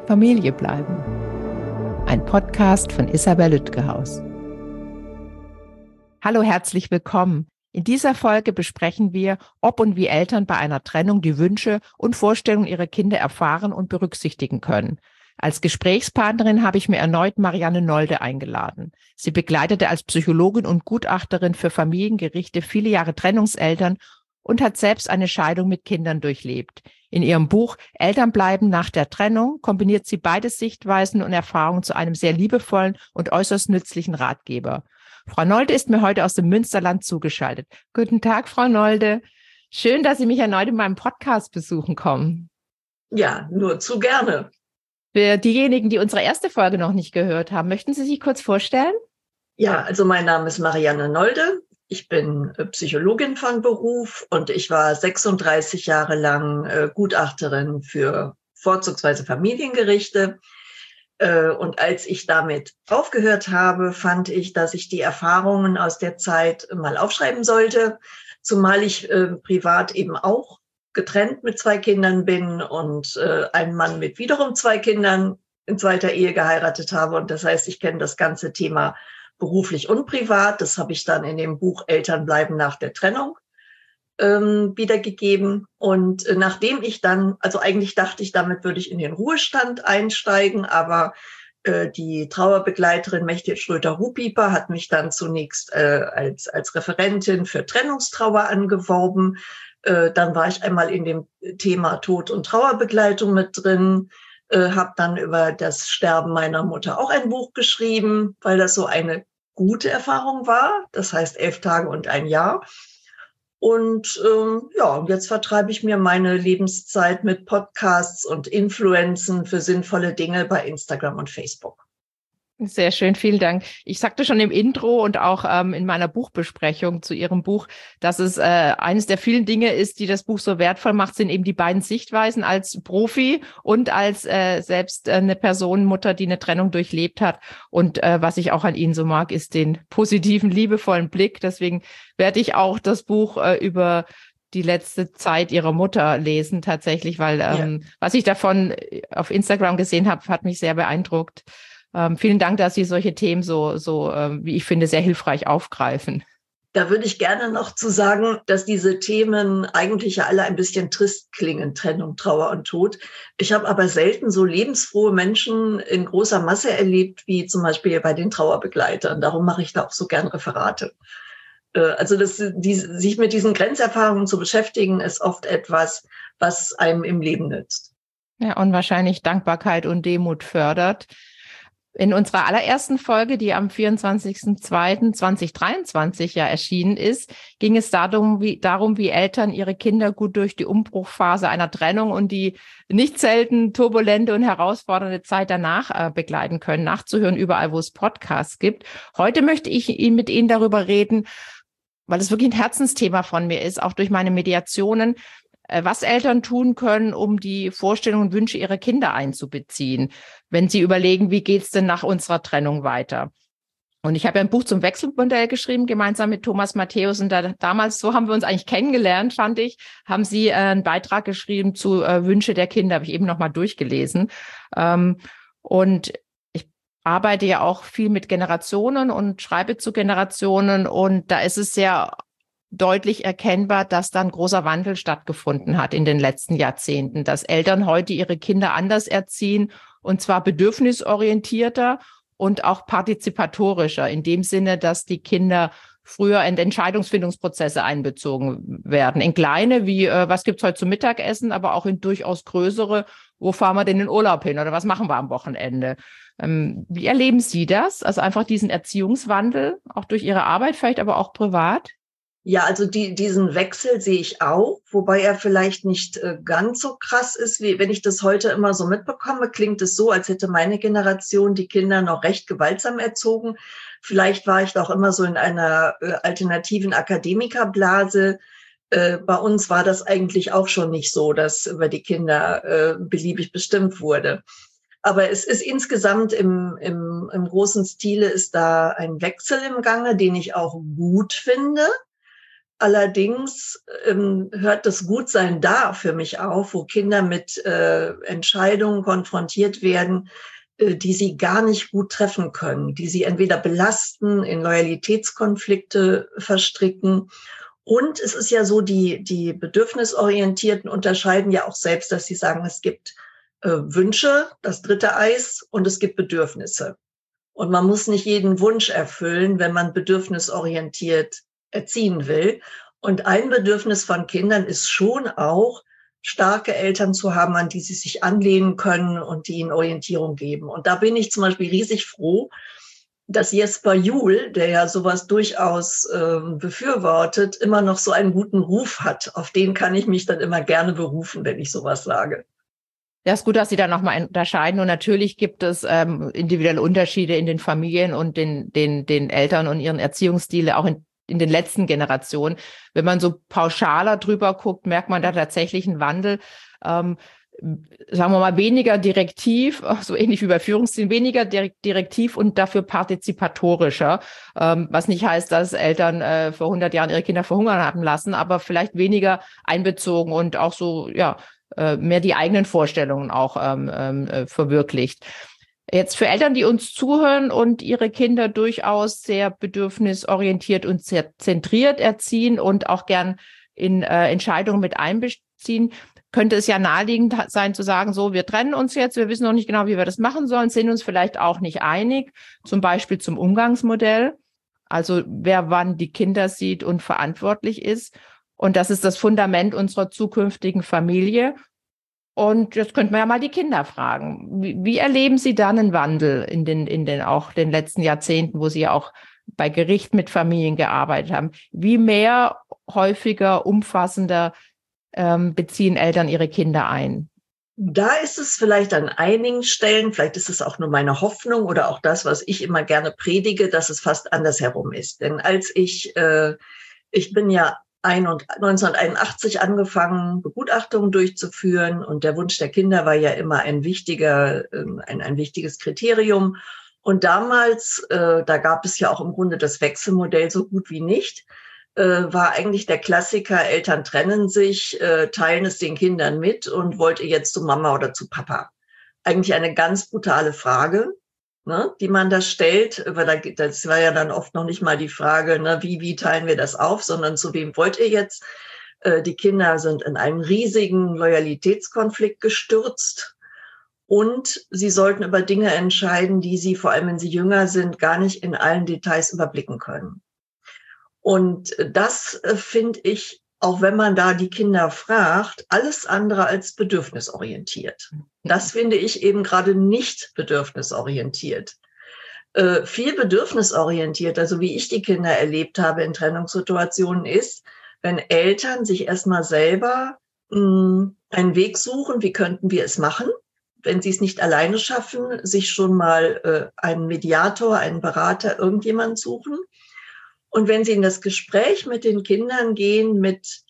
Familie bleiben. Ein Podcast von Isabel Lütgehaus. Hallo, herzlich willkommen. In dieser Folge besprechen wir, ob und wie Eltern bei einer Trennung die Wünsche und Vorstellungen ihrer Kinder erfahren und berücksichtigen können. Als Gesprächspartnerin habe ich mir erneut Marianne Nolde eingeladen. Sie begleitete als Psychologin und Gutachterin für Familiengerichte viele Jahre Trennungseltern und hat selbst eine Scheidung mit Kindern durchlebt. In ihrem Buch Eltern bleiben nach der Trennung kombiniert sie beide Sichtweisen und Erfahrungen zu einem sehr liebevollen und äußerst nützlichen Ratgeber. Frau Nolde ist mir heute aus dem Münsterland zugeschaltet. Guten Tag, Frau Nolde. Schön, dass Sie mich erneut in meinem Podcast besuchen kommen. Ja, nur zu gerne. Für diejenigen, die unsere erste Folge noch nicht gehört haben, möchten Sie sich kurz vorstellen? Ja, also mein Name ist Marianne Nolde. Ich bin Psychologin von Beruf und ich war 36 Jahre lang Gutachterin für vorzugsweise Familiengerichte. Und als ich damit aufgehört habe, fand ich, dass ich die Erfahrungen aus der Zeit mal aufschreiben sollte, zumal ich privat eben auch getrennt mit 2 Kindern bin und einen Mann mit wiederum 2 Kindern in zweiter Ehe geheiratet habe. Und das heißt, ich kenne das ganze Thema beruflich und privat. Das habe ich dann in dem Buch Eltern bleiben nach der Trennung wiedergegeben. Und nachdem ich dann, also eigentlich dachte ich, damit würde ich in den Ruhestand einsteigen, aber die Trauerbegleiterin Mechthild Schröter-Ruhpieper hat mich dann zunächst als Referentin für Trennungstrauer angeworben. Dann war ich einmal in dem Thema Tod- und Trauerbegleitung mit drin, habe dann über das Sterben meiner Mutter auch ein Buch geschrieben, weil das so eine gute Erfahrung war. Das heißt 11 Tage und ein Jahr. Und und jetzt vertreibe ich mir meine Lebenszeit mit Podcasts und Influenzen für sinnvolle Dinge bei Instagram und Facebook. Sehr schön, vielen Dank. Ich sagte schon im Intro und auch in meiner Buchbesprechung zu Ihrem Buch, dass es eines der vielen Dinge ist, die das Buch so wertvoll macht, sind eben die beiden Sichtweisen als Profi und als selbst eine Person, Mutter, die eine Trennung durchlebt hat. Und was ich auch an Ihnen so mag, ist den positiven, liebevollen Blick. Deswegen werde ich auch das Buch über die letzte Zeit ihrer Mutter lesen tatsächlich, weil was ich davon auf Instagram gesehen habe, hat mich sehr beeindruckt. Vielen Dank, dass Sie solche Themen so, wie ich finde, sehr hilfreich aufgreifen. Da würde ich gerne noch zu sagen, dass diese Themen eigentlich ja alle ein bisschen trist klingen, Trennung, Trauer und Tod. Ich habe aber selten so lebensfrohe Menschen in großer Masse erlebt, wie zum Beispiel bei den Trauerbegleitern. Darum mache ich da auch so gern Referate. Also sich mit diesen Grenzerfahrungen zu beschäftigen, ist oft etwas, was einem im Leben nützt. Ja, und wahrscheinlich Dankbarkeit und Demut fördert. In unserer allerersten Folge, die am 24.02.2023 ja erschienen ist, ging es darum, wie Eltern ihre Kinder gut durch die Umbruchphase einer Trennung und die nicht selten turbulente und herausfordernde Zeit danach begleiten können, nachzuhören überall, wo es Podcasts gibt. Heute möchte ich mit Ihnen darüber reden, weil es wirklich ein Herzensthema von mir ist, auch durch meine Mediationen, was Eltern tun können, um die Vorstellungen und Wünsche ihrer Kinder einzubeziehen, wenn sie überlegen, wie geht's denn nach unserer Trennung weiter? Und ich habe ja ein Buch zum Wechselmodell geschrieben, gemeinsam mit Thomas Matthäus. Und damals, so haben wir uns eigentlich kennengelernt, fand ich, haben Sie einen Beitrag geschrieben zu Wünsche der Kinder, habe ich eben nochmal durchgelesen. Und ich arbeite ja auch viel mit Generationen und schreibe zu Generationen. Und da ist es sehr deutlich erkennbar, dass da ein großer Wandel stattgefunden hat in den letzten Jahrzehnten, dass Eltern heute ihre Kinder anders erziehen und zwar bedürfnisorientierter und auch partizipatorischer, in dem Sinne, dass die Kinder früher in Entscheidungsfindungsprozesse einbezogen werden. In kleine, wie was gibt's heute zum Mittagessen, aber auch in durchaus größere, wo fahren wir denn in den Urlaub hin oder was machen wir am Wochenende? Wie erleben Sie das? Also einfach diesen Erziehungswandel, auch durch Ihre Arbeit vielleicht, aber auch privat? Ja, also diesen Wechsel sehe ich auch, wobei er vielleicht nicht ganz so krass ist, wie wenn ich das heute immer so mitbekomme, klingt es so, als hätte meine Generation die Kinder noch recht gewaltsam erzogen. Vielleicht war ich doch immer so in einer alternativen Akademikerblase. Bei uns war das eigentlich auch schon nicht so, dass über die Kinder beliebig bestimmt wurde. Aber es ist insgesamt im großen Stile ist da ein Wechsel im Gange, den ich auch gut finde. Allerdings hört das Gutsein da für mich auf, wo Kinder mit Entscheidungen konfrontiert werden, die sie gar nicht gut treffen können, die sie entweder belasten, in Loyalitätskonflikte verstricken. Und es ist ja so, die Bedürfnisorientierten unterscheiden ja auch selbst, dass sie sagen, es gibt Wünsche, das dritte Eis, und es gibt Bedürfnisse. Und man muss nicht jeden Wunsch erfüllen, wenn man bedürfnisorientiert erziehen will. Und ein Bedürfnis von Kindern ist schon auch, starke Eltern zu haben, an die sie sich anlehnen können und die ihnen Orientierung geben. Und da bin ich zum Beispiel riesig froh, dass Jesper Juhl, der ja sowas durchaus befürwortet, immer noch so einen guten Ruf hat. Auf den kann ich mich dann immer gerne berufen, wenn ich sowas sage. Ja, ist gut, dass Sie da nochmal unterscheiden. Und natürlich gibt es individuelle Unterschiede in den Familien und den Eltern und ihren Erziehungsstile, auch in den letzten Generationen. Wenn man so pauschaler drüber guckt, merkt man da tatsächlich einen Wandel. Sagen wir mal, weniger direktiv, so ähnlich wie bei Führungsstilen, weniger direktiv und dafür partizipatorischer. Was nicht heißt, dass Eltern vor 100 Jahren ihre Kinder verhungern haben lassen, aber vielleicht weniger einbezogen und auch so, ja, mehr die eigenen Vorstellungen auch verwirklicht. Jetzt für Eltern, die uns zuhören und ihre Kinder durchaus sehr bedürfnisorientiert und sehr zentriert erziehen und auch gern in Entscheidungen mit einbeziehen, könnte es ja naheliegend sein zu sagen, so, wir trennen uns jetzt, wir wissen noch nicht genau, wie wir das machen sollen, sind uns vielleicht auch nicht einig, zum Beispiel zum Umgangsmodell, also wer wann die Kinder sieht und verantwortlich ist. Und das ist das Fundament unserer zukünftigen Familie. Und jetzt könnten wir ja mal die Kinder fragen. Wie erleben Sie da einen Wandel in den auch den letzten Jahrzehnten, wo Sie ja auch bei Gericht mit Familien gearbeitet haben? Wie mehr, häufiger, umfassender beziehen Eltern ihre Kinder ein? Da ist es vielleicht an einigen Stellen, vielleicht ist es auch nur meine Hoffnung oder auch das, was ich immer gerne predige, dass es fast andersherum ist. Denn als ich bin ja 1981 angefangen, Begutachtungen durchzuführen, und der Wunsch der Kinder war ja immer ein wichtiges Kriterium. Und damals, da gab es ja auch im Grunde das Wechselmodell so gut wie nicht, war eigentlich der Klassiker, Eltern trennen sich, teilen es den Kindern mit und wollt ihr jetzt zu Mama oder zu Papa? Eigentlich eine ganz brutale Frage, ne, die man da stellt, weil das war ja dann oft noch nicht mal die Frage, ne, wie teilen wir das auf, sondern zu wem wollt ihr jetzt? Die Kinder sind in einen riesigen Loyalitätskonflikt gestürzt und sie sollten über Dinge entscheiden, die sie, vor allem wenn sie jünger sind, gar nicht in allen Details überblicken können. Und das finde ich, auch wenn man da die Kinder fragt, alles andere als bedürfnisorientiert. Das finde ich eben gerade nicht bedürfnisorientiert. Viel bedürfnisorientiert, also wie ich die Kinder erlebt habe in Trennungssituationen, ist, wenn Eltern sich erstmal selber einen Weg suchen, wie könnten wir es machen, wenn sie es nicht alleine schaffen, sich schon mal einen Mediator, einen Berater, irgendjemanden suchen. Und wenn sie in das Gespräch mit den Kindern gehen, mit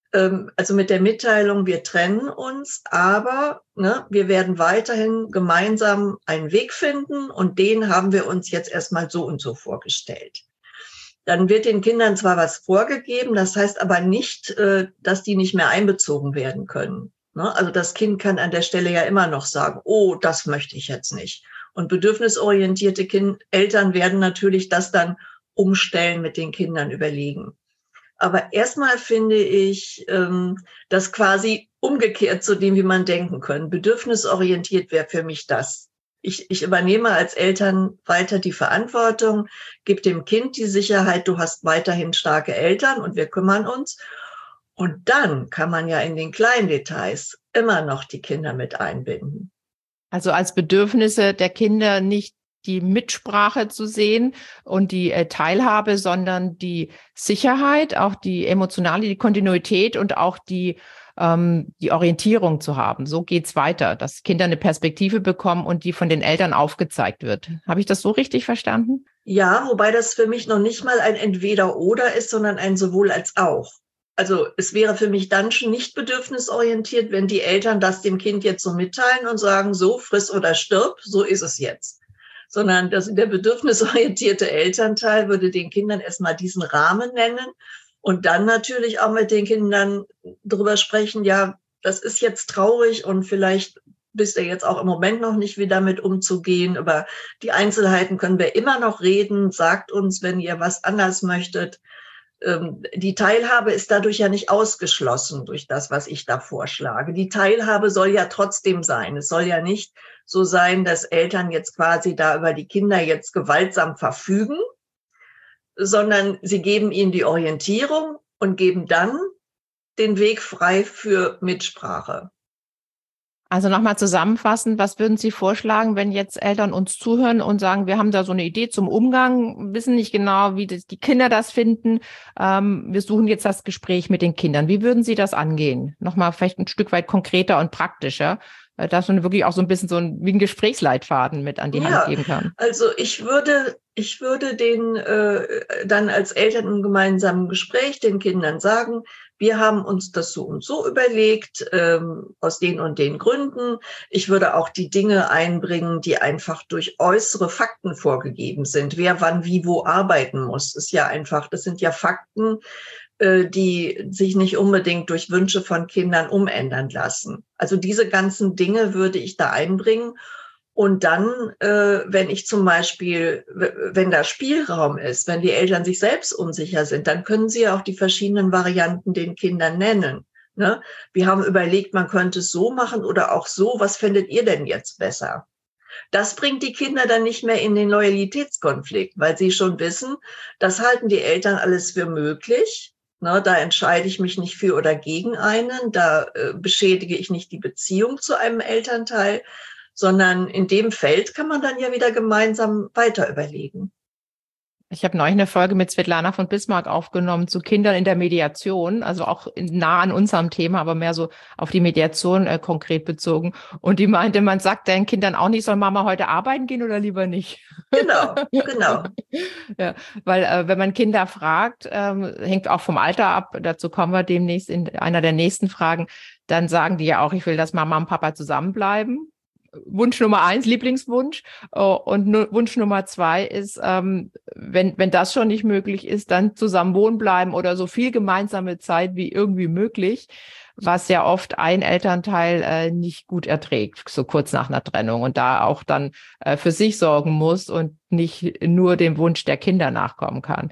der Mitteilung, wir trennen uns, aber wir werden weiterhin gemeinsam einen Weg finden und den haben wir uns jetzt erstmal so und so vorgestellt. Dann wird den Kindern zwar was vorgegeben, das heißt aber nicht, dass die nicht mehr einbezogen werden können. Also das Kind kann an der Stelle ja immer noch sagen, oh, das möchte ich jetzt nicht. Und bedürfnisorientierte Eltern werden natürlich das dann umstellen, mit den Kindern überlegen. Aber erstmal finde ich das quasi umgekehrt zu dem, wie man denken kann. Bedürfnisorientiert wäre für mich das. Ich übernehme als Eltern weiter die Verantwortung, gebe dem Kind die Sicherheit, du hast weiterhin starke Eltern und wir kümmern uns. Und dann kann man ja in den kleinen Details immer noch die Kinder mit einbinden. Also als Bedürfnisse der Kinder nicht die Mitsprache zu sehen und die Teilhabe, sondern die Sicherheit, auch die emotionale, die Kontinuität und auch die Orientierung zu haben. So geht's weiter, dass Kinder eine Perspektive bekommen und die von den Eltern aufgezeigt wird. Habe ich das so richtig verstanden? Ja, wobei das für mich noch nicht mal ein Entweder-Oder ist, sondern ein sowohl als auch. Also es wäre für mich dann schon nicht bedürfnisorientiert, wenn die Eltern das dem Kind jetzt so mitteilen und sagen, so friss oder stirb, so ist es jetzt. Sondern der bedürfnisorientierte Elternteil würde den Kindern erstmal diesen Rahmen nennen Und dann natürlich auch mit den Kindern drüber sprechen, ja, das ist jetzt traurig und vielleicht bist du jetzt auch im Moment noch nicht, wie damit umzugehen. Über die Einzelheiten können wir immer noch reden. Sagt uns, wenn ihr was anders möchtet. Die Teilhabe ist dadurch ja nicht ausgeschlossen durch das, was ich da vorschlage. Die Teilhabe soll ja trotzdem sein. Es soll ja nicht so sein, dass Eltern jetzt quasi da über die Kinder jetzt gewaltsam verfügen, sondern sie geben ihnen die Orientierung und geben dann den Weg frei für Mitsprache. Also nochmal zusammenfassend, was würden Sie vorschlagen, wenn jetzt Eltern uns zuhören und sagen, wir haben da so eine Idee zum Umgang, wissen nicht genau, wie die Kinder das finden. Wir suchen jetzt das Gespräch mit den Kindern. Wie würden Sie das angehen? Nochmal vielleicht ein Stück weit konkreter und praktischer, dass man wirklich auch so ein bisschen wie ein Gesprächsleitfaden mit an die Hand geben kann. Also ich würde den dann als Eltern im gemeinsamen Gespräch den Kindern sagen, wir haben uns das so und so überlegt, aus den und den Gründen. Ich würde auch die Dinge einbringen, die einfach durch äußere Fakten vorgegeben sind. Wer wann wie wo arbeiten muss, ist ja einfach, das sind ja Fakten, die sich nicht unbedingt durch Wünsche von Kindern umändern lassen. Also diese ganzen Dinge würde ich da einbringen. Und dann, wenn ich zum Beispiel, wenn da Spielraum ist, wenn die Eltern sich selbst unsicher sind, dann können sie ja auch die verschiedenen Varianten den Kindern nennen. Ne? Wir haben überlegt, man könnte es so machen oder auch so. Was findet ihr denn jetzt besser? Das bringt die Kinder dann nicht mehr in den Loyalitätskonflikt, weil sie schon wissen, das halten die Eltern alles für möglich. Ne? Da entscheide ich mich nicht für oder gegen einen, da beschädige ich nicht die Beziehung zu einem Elternteil, sondern in dem Feld kann man dann ja wieder gemeinsam weiter überlegen. Ich habe neulich eine Folge mit Svetlana von Bismarck aufgenommen zu Kindern in der Mediation, also auch nah an unserem Thema, aber mehr so auf die Mediation konkret bezogen. Und die meinte, man sagt deinen Kindern auch nicht, soll Mama heute arbeiten gehen oder lieber nicht? Genau. Ja, weil wenn man Kinder fragt, hängt auch vom Alter ab, dazu kommen wir demnächst in einer der nächsten Fragen, dann sagen die ja auch, ich will, dass Mama und Papa zusammenbleiben. Wunsch Nummer 1, Lieblingswunsch. Und Wunsch Nummer 2 ist, wenn das schon nicht möglich ist, dann zusammen wohnen bleiben oder so viel gemeinsame Zeit wie irgendwie möglich, was ja oft ein Elternteil nicht gut erträgt, so kurz nach einer Trennung und da auch dann für sich sorgen muss und nicht nur dem Wunsch der Kinder nachkommen kann.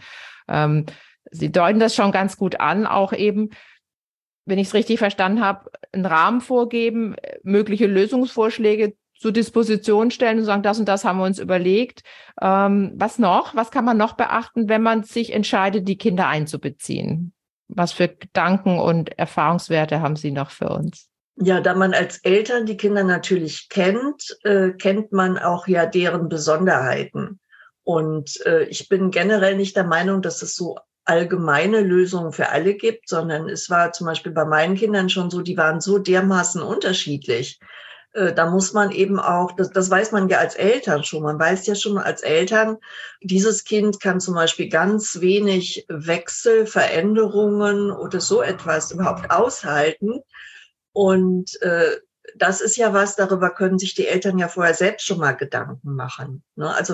Sie deuten das schon ganz gut an, auch eben, wenn ich es richtig verstanden habe, einen Rahmen vorgeben, mögliche Lösungsvorschläge zur Disposition stellen und sagen, das und das haben wir uns überlegt. Was noch? Was kann man noch beachten, wenn man sich entscheidet, die Kinder einzubeziehen? Was für Gedanken und Erfahrungswerte haben Sie noch für uns? Ja, da man als Eltern die Kinder natürlich kennt, kennt man auch ja deren Besonderheiten. Und ich bin generell nicht der Meinung, dass es so allgemeine Lösungen für alle gibt, sondern es war zum Beispiel bei meinen Kindern schon so, die waren so dermaßen unterschiedlich. Da muss man eben auch, das weiß man ja als Eltern schon, man weiß ja schon als Eltern, dieses Kind kann zum Beispiel ganz wenig Wechsel, Veränderungen oder so etwas überhaupt aushalten. Und das ist ja was, darüber können sich die Eltern ja vorher selbst schon mal Gedanken machen. Ne? Also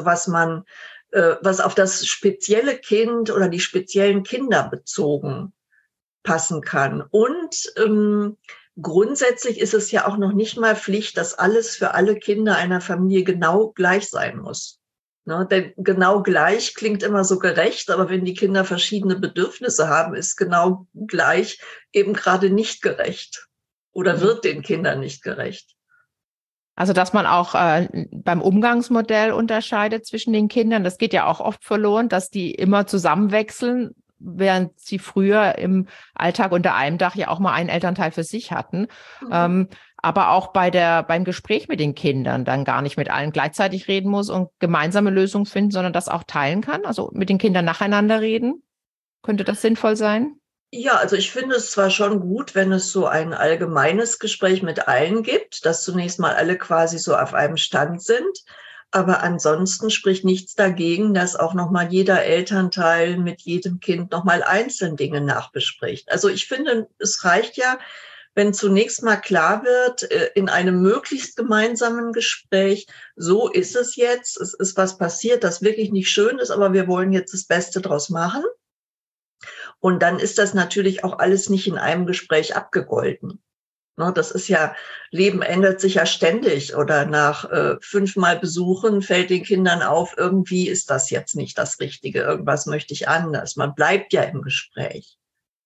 was auf das spezielle Kind oder die speziellen Kinder bezogen passen kann. Und grundsätzlich ist es ja auch noch nicht mal Pflicht, dass alles für alle Kinder einer Familie genau gleich sein muss. Ne? Denn genau gleich klingt immer so gerecht, aber wenn die Kinder verschiedene Bedürfnisse haben, ist genau gleich eben gerade nicht gerecht oder wird den Kindern nicht gerecht. Also, dass man auch beim Umgangsmodell unterscheidet zwischen den Kindern. Das geht ja auch oft verloren, dass die immer zusammenwechseln, während sie früher im Alltag unter einem Dach ja auch mal einen Elternteil für sich hatten. Aber auch beim Gespräch mit den Kindern dann gar nicht mit allen gleichzeitig reden muss und gemeinsame Lösungen finden, sondern das auch teilen kann. Also mit den Kindern nacheinander reden. Könnte das sinnvoll sein? Ja, also ich finde es zwar schon gut, wenn es so ein allgemeines Gespräch mit allen gibt, dass zunächst mal alle quasi so auf einem Stand sind, aber ansonsten spricht nichts dagegen, dass auch nochmal jeder Elternteil mit jedem Kind nochmal einzeln Dinge nachbespricht. Also ich finde, es reicht ja, wenn zunächst mal klar wird, in einem möglichst gemeinsamen Gespräch, so ist es jetzt, es ist was passiert, das wirklich nicht schön ist, aber wir wollen jetzt das Beste draus machen. Und dann ist das natürlich auch alles nicht in einem Gespräch abgegolten. Ne, das ist ja, Leben ändert sich ja ständig oder nach 5-mal Besuchen fällt den Kindern auf, irgendwie ist das jetzt nicht das Richtige, irgendwas möchte ich anders. Man bleibt ja im Gespräch.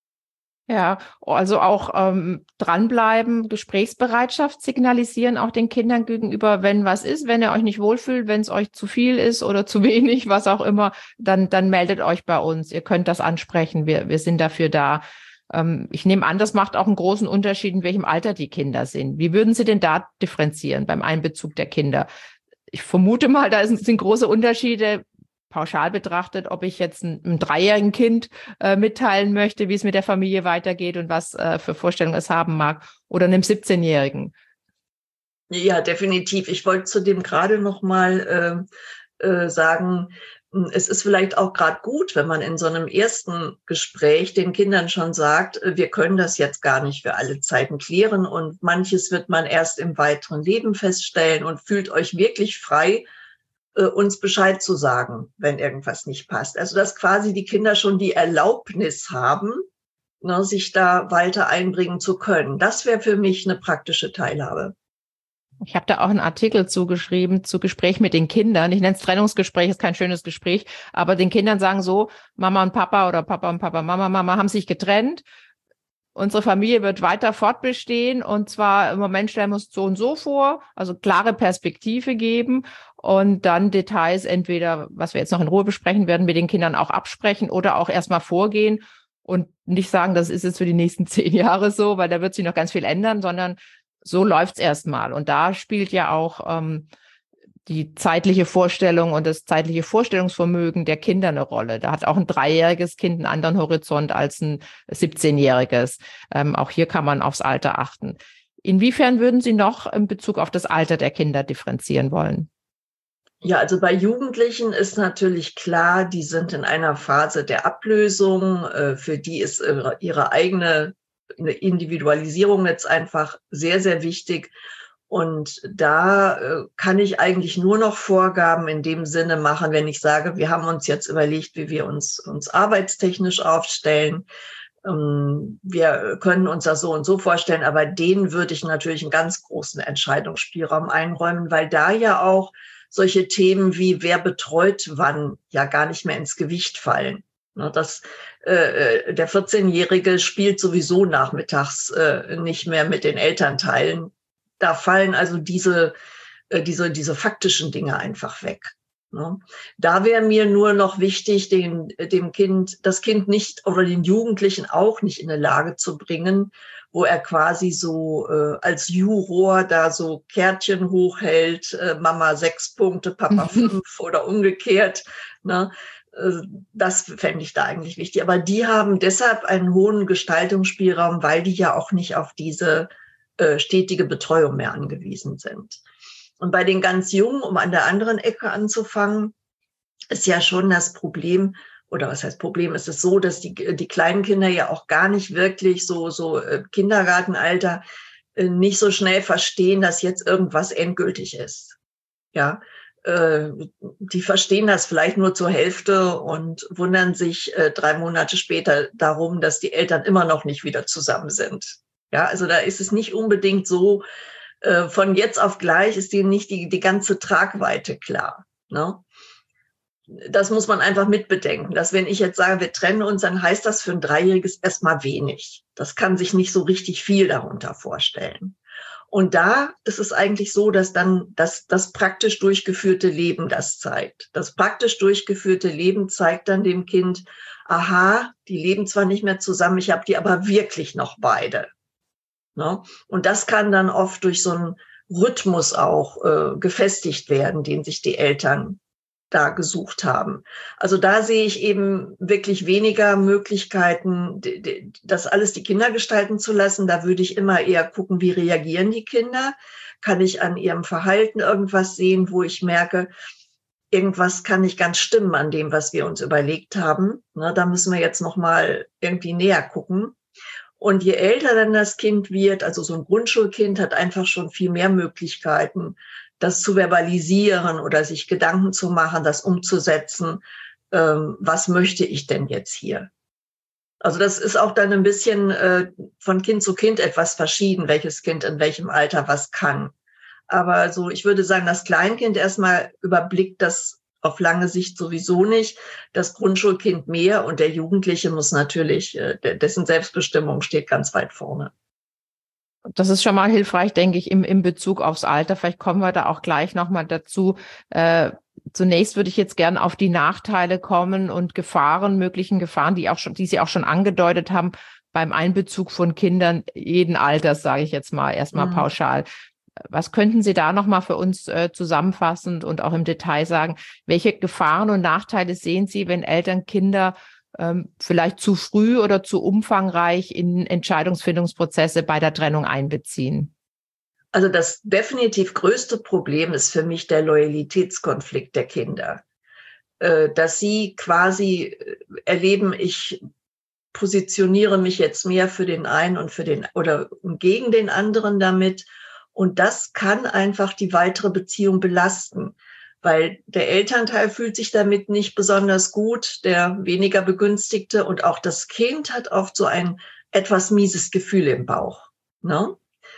Ja, also auch dranbleiben, Gesprächsbereitschaft signalisieren auch den Kindern gegenüber, wenn was ist, wenn ihr euch nicht wohlfühlt, wenn es euch zu viel ist oder zu wenig, was auch immer, dann meldet euch bei uns. Ihr könnt das ansprechen, wir sind dafür da. Ich nehme an, das macht auch einen großen Unterschied, in welchem Alter die Kinder sind. Wie würden Sie denn da differenzieren beim Einbezug der Kinder? Ich vermute mal, sind große Unterschiede, pauschal betrachtet, ob ich jetzt einem 3-jährigen Kind mitteilen möchte, wie es mit der Familie weitergeht und was für Vorstellungen es haben mag, oder einem 17-Jährigen. Ja, definitiv. Ich wollte zu dem gerade noch mal sagen, es ist vielleicht auch gerade gut, wenn man in so einem ersten Gespräch den Kindern schon sagt, wir können das jetzt gar nicht für alle Zeiten klären und manches wird man erst im weiteren Leben feststellen und fühlt euch wirklich frei, uns Bescheid zu sagen, wenn irgendwas nicht passt. Also dass quasi die Kinder schon die Erlaubnis haben, ne, sich da weiter einbringen zu können. Das wäre für mich eine praktische Teilhabe. Ich habe da auch einen Artikel zugeschrieben zu Gespräch mit den Kindern. Ich nenne es Trennungsgespräch, ist kein schönes Gespräch, aber den Kindern sagen so, Mama und Papa oder Papa und Papa, Mama haben sich getrennt. Unsere Familie wird weiter fortbestehen und zwar im Moment stellen wir uns so und so vor, also klare Perspektive geben und dann Details entweder, was wir jetzt noch in Ruhe besprechen werden, mit den Kindern auch absprechen oder auch erstmal vorgehen und nicht sagen, das ist jetzt für die nächsten 10 Jahre so, weil da wird sich noch ganz viel ändern, sondern so läuft's erstmal. Und da spielt ja auch die zeitliche Vorstellung und das zeitliche Vorstellungsvermögen der Kinder eine Rolle. Da hat auch ein 3-jähriges Kind einen anderen Horizont als ein 17-jähriges. Auch hier kann man aufs Alter achten. Inwiefern würden Sie noch in Bezug auf das Alter der Kinder differenzieren wollen? Ja, also bei Jugendlichen ist natürlich klar, die sind in einer Phase der Ablösung. Für die ist ihre eigene eine Individualisierung jetzt einfach sehr, sehr wichtig. Und da kann ich eigentlich nur noch Vorgaben in dem Sinne machen, wenn ich sage, wir haben uns jetzt überlegt, wie wir uns arbeitstechnisch aufstellen. Wir können uns das so und so vorstellen, aber denen würde ich natürlich einen ganz großen Entscheidungsspielraum einräumen, weil da ja auch solche Themen wie wer betreut wann ja gar nicht mehr ins Gewicht fallen. Der 14-Jährige spielt sowieso nachmittags nicht mehr mit den Elternteilen. Da fallen also diese faktischen Dinge einfach weg. Ne? Da wäre mir nur noch wichtig, das Kind nicht oder den Jugendlichen auch nicht in eine Lage zu bringen, wo er quasi so als Juror da so Kärtchen hochhält, Mama 6 Punkte, Papa 5 oder umgekehrt. Ne? Das fände ich da eigentlich wichtig. Aber die haben deshalb einen hohen Gestaltungsspielraum, weil die ja auch nicht auf diese stetige Betreuung mehr angewiesen sind. Und bei den ganz Jungen, um an der anderen Ecke anzufangen, ist ja schon das Problem, oder was heißt Problem, ist es so, dass die kleinen Kinder ja auch gar nicht wirklich so Kindergartenalter nicht so schnell verstehen, dass jetzt irgendwas endgültig ist. Ja, die verstehen das vielleicht nur zur Hälfte und wundern sich 3 Monate später darum, dass die Eltern immer noch nicht wieder zusammen sind. Ja, also da ist es nicht unbedingt so, von jetzt auf gleich ist denen nicht die ganze Tragweite klar. Ne? Das muss man einfach mitbedenken, dass wenn ich jetzt sage, wir trennen uns, dann heißt das für ein 3-Jähriges erstmal wenig. Das kann sich nicht so richtig viel darunter vorstellen. Und da ist es eigentlich so, dass dann das praktisch durchgeführte Leben das zeigt. Das praktisch durchgeführte Leben zeigt dann dem Kind, aha, die leben zwar nicht mehr zusammen, ich habe die aber wirklich noch beide. Ne? Und das kann dann oft durch so einen Rhythmus auch gefestigt werden, den sich die Eltern da gesucht haben. Also da sehe ich eben wirklich weniger Möglichkeiten, das alles die Kinder gestalten zu lassen. Da würde ich immer eher gucken, wie reagieren die Kinder? Kann ich an ihrem Verhalten irgendwas sehen, wo ich merke, irgendwas kann nicht ganz stimmen an dem, was wir uns überlegt haben. Ne, da müssen wir jetzt noch mal irgendwie näher gucken. Und je älter dann das Kind wird, also so ein Grundschulkind hat einfach schon viel mehr Möglichkeiten, das zu verbalisieren oder sich Gedanken zu machen, das umzusetzen. Was möchte ich denn jetzt hier? Also das ist auch dann ein bisschen von Kind zu Kind etwas verschieden, welches Kind in welchem Alter was kann. Aber so, ich würde sagen, das Kleinkind erstmal überblickt das auf lange Sicht sowieso nicht. Das Grundschulkind mehr und der Jugendliche muss natürlich, dessen Selbstbestimmung steht ganz weit vorne. Das ist schon mal hilfreich, denke ich, im Bezug aufs Alter. Vielleicht kommen wir da auch gleich nochmal dazu. Zunächst würde ich jetzt gerne auf die Nachteile kommen und möglichen Gefahren, die Sie auch schon angedeutet haben, beim Einbezug von Kindern jeden Alters, sage ich jetzt mal, erstmal pauschal. Was könnten Sie da nochmal für uns zusammenfassend und auch im Detail sagen? Welche Gefahren und Nachteile sehen Sie, wenn Eltern Kinder vielleicht zu früh oder zu umfangreich in Entscheidungsfindungsprozesse bei der Trennung einbeziehen? Also das definitiv größte Problem ist für mich der Loyalitätskonflikt der Kinder. Dass sie quasi erleben, ich positioniere mich jetzt mehr für den einen und oder gegen den anderen damit. Und das kann einfach die weitere Beziehung belasten, weil der Elternteil fühlt sich damit nicht besonders gut, der weniger Begünstigte, und auch das Kind hat oft so ein etwas mieses Gefühl im Bauch, ne?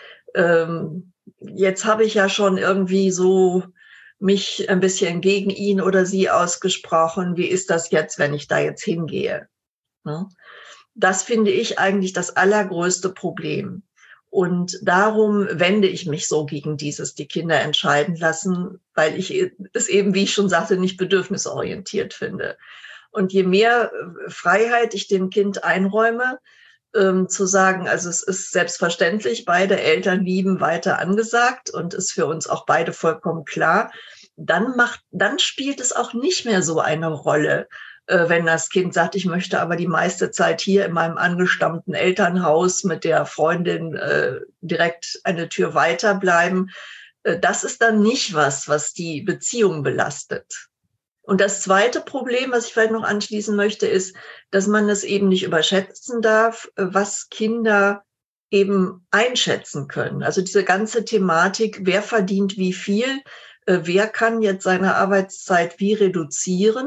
Jetzt habe ich ja schon irgendwie so mich ein bisschen gegen ihn oder sie ausgesprochen. Wie ist das jetzt, wenn ich da jetzt hingehe? Ne? Das finde ich eigentlich das allergrößte Problem. Und darum wende ich mich so gegen die Kinder entscheiden lassen, weil ich es eben, wie ich schon sagte, nicht bedürfnisorientiert finde. Und je mehr Freiheit ich dem Kind einräume, zu sagen, also es ist selbstverständlich, beide Eltern lieben weiter angesagt und ist für uns auch beide vollkommen klar, dann spielt es auch nicht mehr so eine Rolle, wenn das Kind sagt, ich möchte aber die meiste Zeit hier in meinem angestammten Elternhaus mit der Freundin direkt eine Tür weiter bleiben. Das ist dann nicht was die Beziehung belastet. Und das zweite Problem, was ich vielleicht noch anschließen möchte, ist, dass man es eben nicht überschätzen darf, was Kinder eben einschätzen können. Also diese ganze Thematik, wer verdient wie viel, wer kann jetzt seine Arbeitszeit wie reduzieren,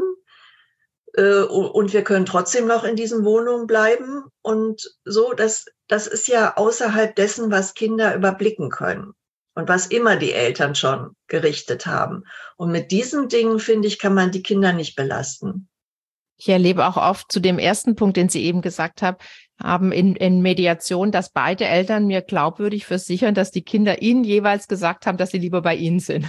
und wir können trotzdem noch in diesen Wohnungen bleiben. Und so, das ist ja außerhalb dessen, was Kinder überblicken können. Und was immer die Eltern schon gerichtet haben. Und mit diesen Dingen, finde ich, kann man die Kinder nicht belasten. Ich erlebe auch oft zu dem ersten Punkt, den Sie eben gesagt haben in Mediation, dass beide Eltern mir glaubwürdig versichern, dass die Kinder ihnen jeweils gesagt haben, dass sie lieber bei ihnen sind.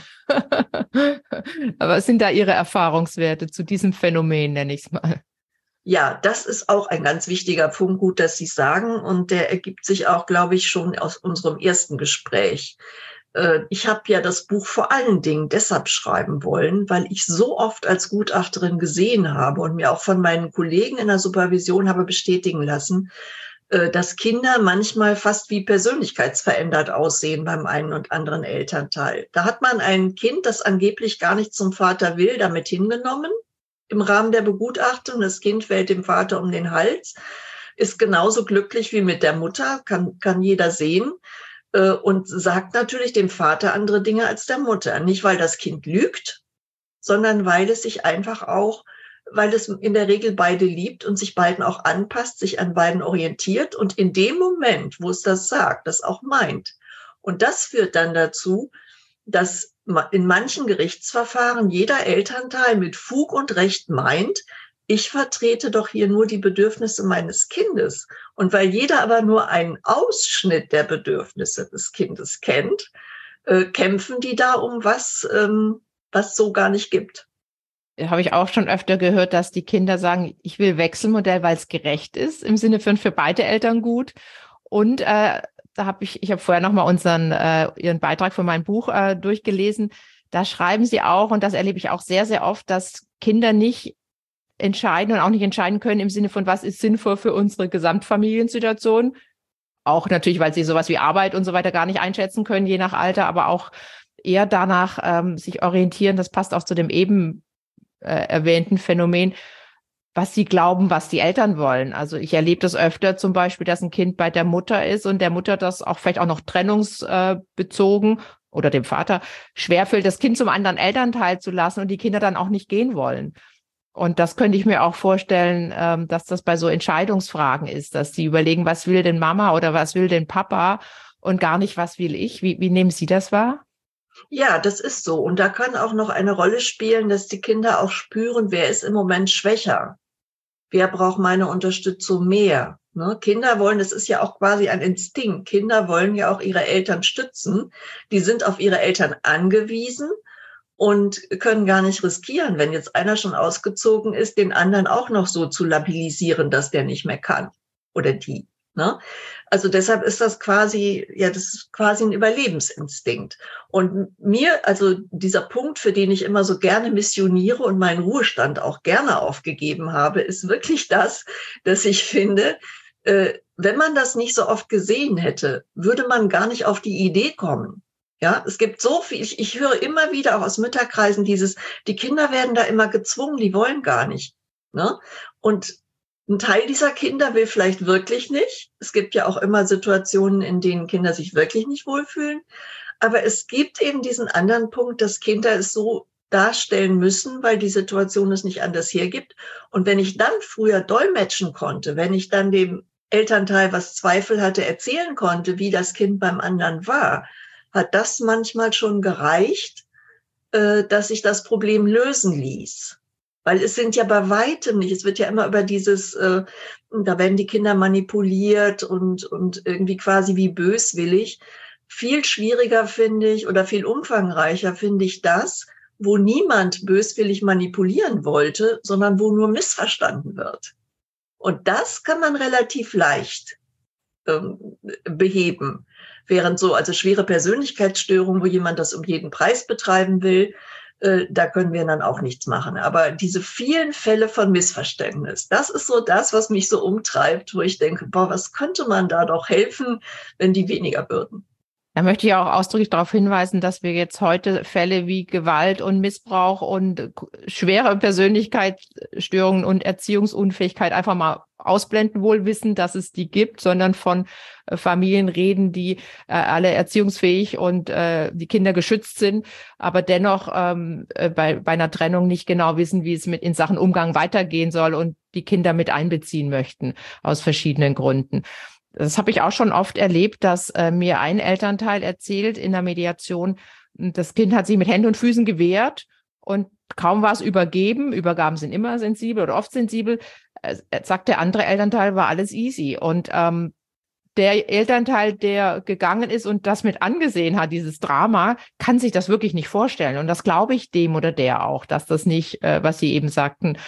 Aber was sind da Ihre Erfahrungswerte zu diesem Phänomen, nenne ich es mal? Ja, das ist auch ein ganz wichtiger Punkt, gut, dass Sie es sagen. Und der ergibt sich auch, glaube ich, schon aus unserem ersten Gespräch. Ich habe ja das Buch vor allen Dingen deshalb schreiben wollen, weil ich so oft als Gutachterin gesehen habe und mir auch von meinen Kollegen in der Supervision habe bestätigen lassen, dass Kinder manchmal fast wie persönlichkeitsverändert aussehen beim einen und anderen Elternteil. Da hat man ein Kind, das angeblich gar nicht zum Vater will, damit hingenommen im Rahmen der Begutachtung. Das Kind fällt dem Vater um den Hals, ist genauso glücklich wie mit der Mutter, kann jeder sehen. Und sagt natürlich dem Vater andere Dinge als der Mutter. Nicht, weil das Kind lügt, sondern weil es sich einfach auch, weil es in der Regel beide liebt und sich beiden auch anpasst, sich an beiden orientiert und in dem Moment, wo es das sagt, das auch meint. Und das führt dann dazu, dass in manchen Gerichtsverfahren jeder Elternteil mit Fug und Recht meint, ich vertrete doch hier nur die Bedürfnisse meines Kindes. Und weil jeder aber nur einen Ausschnitt der Bedürfnisse des Kindes kennt, kämpfen die da um was so gar nicht gibt. Habe ich auch schon öfter gehört, dass die Kinder sagen, ich will Wechselmodell, weil es gerecht ist, im Sinne von für beide Eltern gut. Und da habe ich habe vorher nochmal Ihren Beitrag von meinem Buch durchgelesen. Da schreiben Sie auch, und das erlebe ich auch sehr, sehr oft, dass Kinder nicht entscheiden und auch nicht entscheiden können im Sinne von, was ist sinnvoll für unsere Gesamtfamiliensituation. Auch natürlich, weil sie sowas wie Arbeit und so weiter gar nicht einschätzen können, je nach Alter, aber auch eher danach sich orientieren. Das passt auch zu dem eben erwähnten Phänomen, was sie glauben, was die Eltern wollen. Also ich erlebe das öfter zum Beispiel, dass ein Kind bei der Mutter ist und der Mutter das auch vielleicht auch noch trennungsbezogen oder dem Vater schwerfällt, das Kind zum anderen Elternteil zu lassen und die Kinder dann auch nicht gehen wollen. Und das könnte ich mir auch vorstellen, dass das bei so Entscheidungsfragen ist, dass die überlegen, was will denn Mama oder was will denn Papa und gar nicht, was will ich. Wie nehmen Sie das wahr? Ja, das ist so. Und da kann auch noch eine Rolle spielen, dass die Kinder auch spüren, wer ist im Moment schwächer. Wer braucht meine Unterstützung mehr? Ne? Kinder wollen, das ist ja auch quasi ein Instinkt. Kinder wollen ja auch ihre Eltern stützen. Die sind auf ihre Eltern angewiesen und können gar nicht riskieren, wenn jetzt einer schon ausgezogen ist, den anderen auch noch so zu labilisieren, dass der nicht mehr kann oder die. Ne? Also deshalb ist das quasi, ja, das ist quasi ein Überlebensinstinkt. Und mir, also dieser Punkt, für den ich immer so gerne missioniere und meinen Ruhestand auch gerne aufgegeben habe, ist wirklich das, dass ich finde, wenn man das nicht so oft gesehen hätte, würde man gar nicht auf die Idee kommen. Ja, es gibt so viel, ich höre immer wieder auch aus Mütterkreisen die Kinder werden da immer gezwungen, die wollen gar nicht. Ne? Und ein Teil dieser Kinder will vielleicht wirklich nicht. Es gibt ja auch immer Situationen, in denen Kinder sich wirklich nicht wohlfühlen. Aber es gibt eben diesen anderen Punkt, dass Kinder es so darstellen müssen, weil die Situation es nicht anders hergibt. Und wenn ich dann früher dolmetschen konnte, wenn ich dann dem Elternteil, was Zweifel hatte, erzählen konnte, wie das Kind beim anderen war, hat das manchmal schon gereicht, dass sich das Problem lösen ließ. Weil es sind ja bei weitem nicht, es wird ja immer über da werden die Kinder manipuliert und irgendwie quasi wie böswillig. Viel schwieriger finde ich oder viel umfangreicher finde ich das, wo niemand böswillig manipulieren wollte, sondern wo nur missverstanden wird. Und das kann man relativ leicht beheben. Während also schwere Persönlichkeitsstörungen, wo jemand das um jeden Preis betreiben will, da können wir dann auch nichts machen. Aber diese vielen Fälle von Missverständnis, das ist so das, was mich so umtreibt, wo ich denke, boah, was könnte man da doch helfen, wenn die weniger würden? Da möchte ich auch ausdrücklich darauf hinweisen, dass wir jetzt heute Fälle wie Gewalt und Missbrauch und schwere Persönlichkeitsstörungen und Erziehungsunfähigkeit einfach mal ausblenden, wohl wissen, dass es die gibt, sondern von Familien reden, die alle erziehungsfähig und die Kinder geschützt sind, aber dennoch bei einer Trennung nicht genau wissen, wie es in Sachen Umgang weitergehen soll und die Kinder mit einbeziehen möchten, aus verschiedenen Gründen. Das habe ich auch schon oft erlebt, dass mir ein Elternteil erzählt in der Mediation, das Kind hat sich mit Händen und Füßen gewehrt und kaum war es übergeben. Übergaben sind immer sensibel oder oft sensibel. Sagt der andere Elternteil, war alles easy. Und der Elternteil, der gegangen ist und das mit angesehen hat, dieses Drama, kann sich das wirklich nicht vorstellen. Und das glaube ich dem oder der auch, dass das nicht, was Sie eben sagten,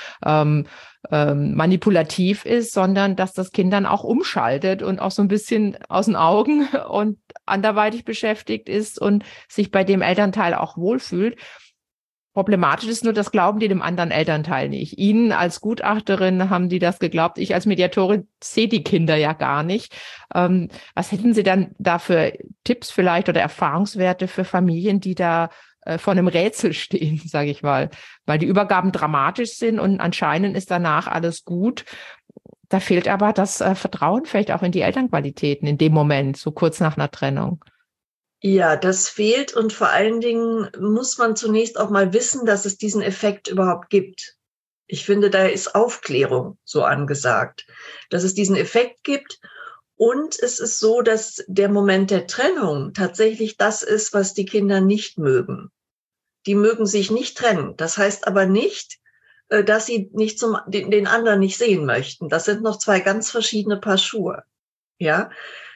manipulativ ist, sondern dass das Kind dann auch umschaltet und auch so ein bisschen aus den Augen und anderweitig beschäftigt ist und sich bei dem Elternteil auch wohlfühlt. Problematisch ist nur, das glauben die dem anderen Elternteil nicht. Ihnen als Gutachterin haben die das geglaubt. Ich als Mediatorin sehe die Kinder ja gar nicht. Was hätten Sie dann da für Tipps vielleicht oder Erfahrungswerte für Familien, die da vor einem Rätsel stehen, sage ich mal, weil die Übergaben dramatisch sind und anscheinend ist danach alles gut. Da fehlt aber das Vertrauen vielleicht auch in die Elternqualitäten in dem Moment, so kurz nach einer Trennung. Ja, das fehlt und vor allen Dingen muss man zunächst auch mal wissen, dass es diesen Effekt überhaupt gibt. Ich finde, da ist Aufklärung so angesagt, dass es diesen Effekt gibt. Und es ist so, dass der Moment der Trennung tatsächlich das ist, was die Kinder nicht mögen. Die mögen sich nicht trennen. Das heißt aber nicht, dass sie nicht den anderen nicht sehen möchten. Das sind noch zwei ganz verschiedene Paar Schuhe. Ja.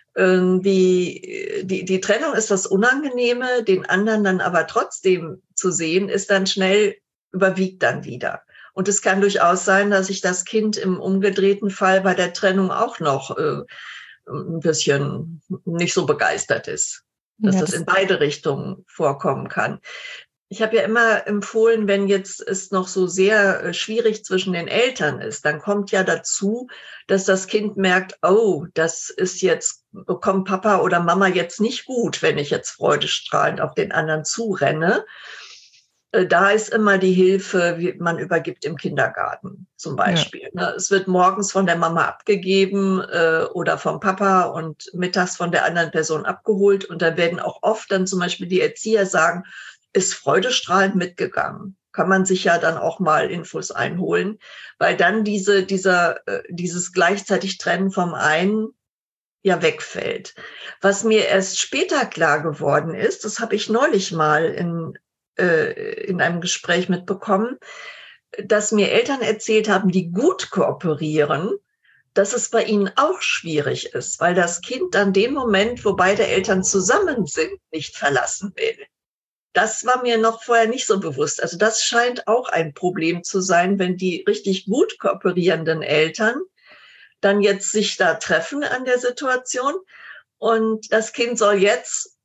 Die Trennung ist das Unangenehme, den anderen dann aber trotzdem zu sehen, ist dann schnell, überwiegt dann wieder. Und es kann durchaus sein, dass sich das Kind im umgedrehten Fall bei der Trennung auch noch ein bisschen nicht so begeistert ist, dass das in beide Richtungen vorkommen kann. Ich habe ja immer empfohlen, wenn jetzt es noch so sehr schwierig zwischen den Eltern ist, dann kommt ja dazu, dass das Kind merkt, oh, das ist jetzt, bekommt Papa oder Mama jetzt nicht gut, wenn ich jetzt freudestrahlend auf den anderen zurenne. Da ist immer die Hilfe, wie man übergibt im Kindergarten zum Beispiel. Ja. Es wird morgens von der Mama abgegeben oder vom Papa und mittags von der anderen Person abgeholt. Und da werden auch oft dann zum Beispiel die Erzieher sagen, ist freudestrahlend mitgegangen. kann man sich ja dann auch mal Infos einholen, weil dann dieses gleichzeitig Trennen vom einen ja wegfällt. Was mir erst später klar geworden ist, das habe ich neulich mal in einem Gespräch mitbekommen, dass mir Eltern erzählt haben, die gut kooperieren, dass es bei ihnen auch schwierig ist, weil das Kind dann den Moment, wo beide Eltern zusammen sind, nicht verlassen will. Das war mir noch vorher nicht so bewusst. Also das scheint auch ein Problem zu sein, wenn die richtig gut kooperierenden Eltern dann jetzt sich da treffen an der Situation und das Kind soll jetzt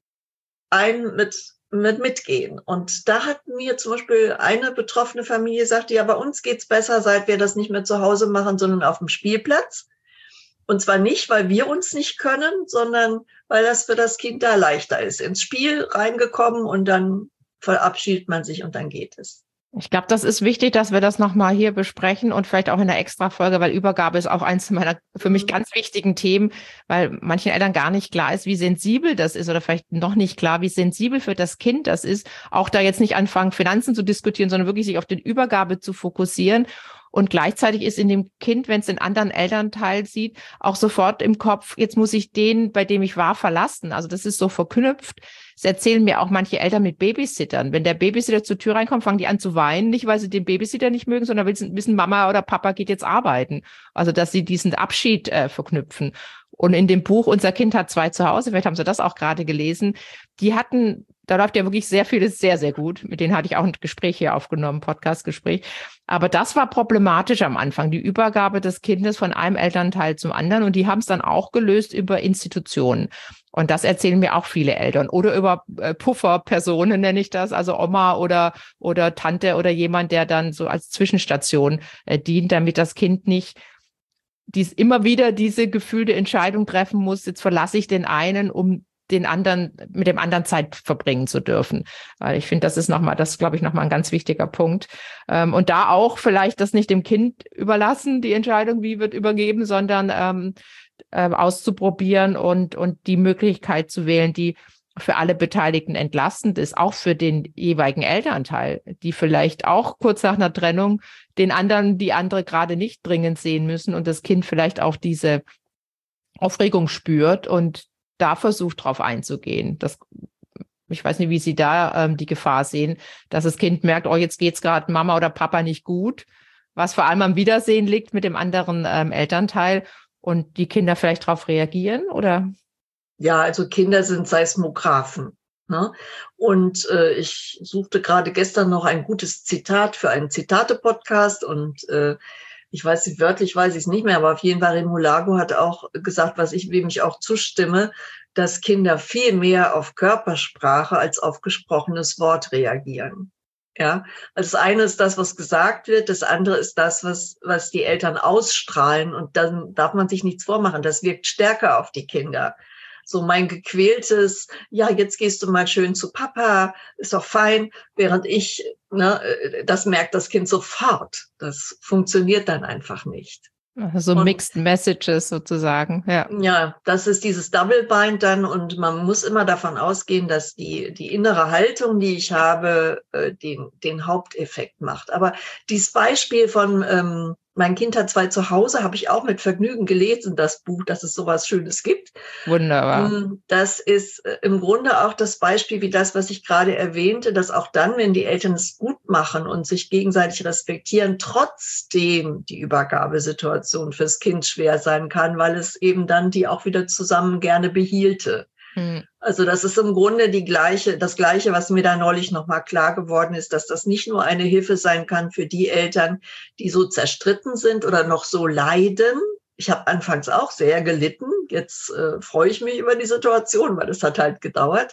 mitgehen. Und da hat mir zum Beispiel eine betroffene Familie gesagt, ja, bei uns geht's besser, seit wir das nicht mehr zu Hause machen, sondern auf dem Spielplatz. Und zwar nicht, weil wir uns nicht können, sondern weil das für das Kind da leichter ist. Ins Spiel reingekommen und dann verabschiedet man sich und dann geht es. Ich glaube, das ist wichtig, dass wir das nochmal hier besprechen und vielleicht auch in einer Extra-Folge, weil Übergabe ist auch eins meiner für mich ganz wichtigen Themen, weil manchen Eltern gar nicht klar ist, wie sensibel das ist oder vielleicht noch nicht klar, wie sensibel für das Kind das ist. Auch da jetzt nicht anfangen, Finanzen zu diskutieren, sondern wirklich sich auf die Übergabe zu fokussieren. Und gleichzeitig ist in dem Kind, wenn es den anderen Elternteil sieht, auch sofort im Kopf, jetzt muss ich den, bei dem ich war, verlassen. Also das ist so verknüpft. Das erzählen mir auch manche Eltern mit Babysittern. Wenn der Babysitter zur Tür reinkommt, fangen die an zu weinen. Nicht, weil sie den Babysitter nicht mögen, sondern weil sie wissen, Mama oder Papa geht jetzt arbeiten. Also dass sie diesen Abschied verknüpfen. Und in dem Buch Unser Kind hat zwei zu Hause, vielleicht haben Sie das auch gerade gelesen, da läuft ja wirklich sehr vieles sehr, sehr gut. Mit denen hatte ich auch ein Gespräch hier aufgenommen, Podcast-Gespräch. Aber das war problematisch am Anfang, die Übergabe des Kindes von einem Elternteil zum anderen. Und die haben es dann auch gelöst über Institutionen. Und das erzählen mir auch viele Eltern. Oder über Pufferpersonen nenne ich das, also Oma oder Tante oder jemand, der dann so als Zwischenstation dient, damit das Kind nicht immer wieder diese gefühlte Entscheidung treffen muss, jetzt verlasse ich den einen, um mit dem anderen Zeit verbringen zu dürfen. Weil ich finde, das ist glaube ich, nochmal ein ganz wichtiger Punkt. Und da auch vielleicht das nicht dem Kind überlassen, die Entscheidung, wie wird übergeben, sondern auszuprobieren und die Möglichkeit zu wählen, die für alle Beteiligten entlastend ist, auch für den jeweiligen Elternteil, die vielleicht auch kurz nach einer Trennung die andere gerade nicht dringend sehen müssen und das Kind vielleicht auch diese Aufregung spürt und da versucht, drauf einzugehen. Ich weiß nicht, wie Sie da die Gefahr sehen, dass das Kind merkt, oh, jetzt geht's gerade Mama oder Papa nicht gut, was vor allem am Wiedersehen liegt mit dem anderen Elternteil und die Kinder vielleicht darauf reagieren, oder? Ja, also Kinder sind Seismographen. Ne? Und ich suchte gerade gestern noch ein gutes Zitat für einen Zitate-Podcast und ich weiß nicht, wörtlich weiß ich es nicht mehr, aber auf jeden Fall Remulago hat auch gesagt, wem ich auch zustimme, dass Kinder viel mehr auf Körpersprache als auf gesprochenes Wort reagieren. Ja, also das eine ist das, was gesagt wird, das andere ist das, was die Eltern ausstrahlen und dann darf man sich nichts vormachen, das wirkt stärker auf die Kinder. So mein gequältes, ja, jetzt gehst du mal schön zu Papa, ist doch fein, während das merkt das Kind sofort. Das funktioniert dann einfach nicht. So Mixed Messages sozusagen, ja. Ja, das ist dieses Double Bind dann und man muss immer davon ausgehen, dass die innere Haltung, die ich habe, den Haupteffekt macht. Aber dieses Beispiel von Mein Kind hat zwei zu Hause, habe ich auch mit Vergnügen gelesen, das Buch, dass es sowas Schönes gibt. Wunderbar. Das ist im Grunde auch das Beispiel wie das, was ich gerade erwähnte, dass auch dann, wenn die Eltern es gut machen und sich gegenseitig respektieren, trotzdem die Übergabesituation fürs Kind schwer sein kann, weil es eben dann die auch wieder zusammen gerne behielte. Also das ist im Grunde das Gleiche, was mir da neulich nochmal klar geworden ist, dass das nicht nur eine Hilfe sein kann für die Eltern, die so zerstritten sind oder noch so leiden. Ich habe anfangs auch sehr gelitten. Jetzt freue ich mich über die Situation, weil es hat halt gedauert.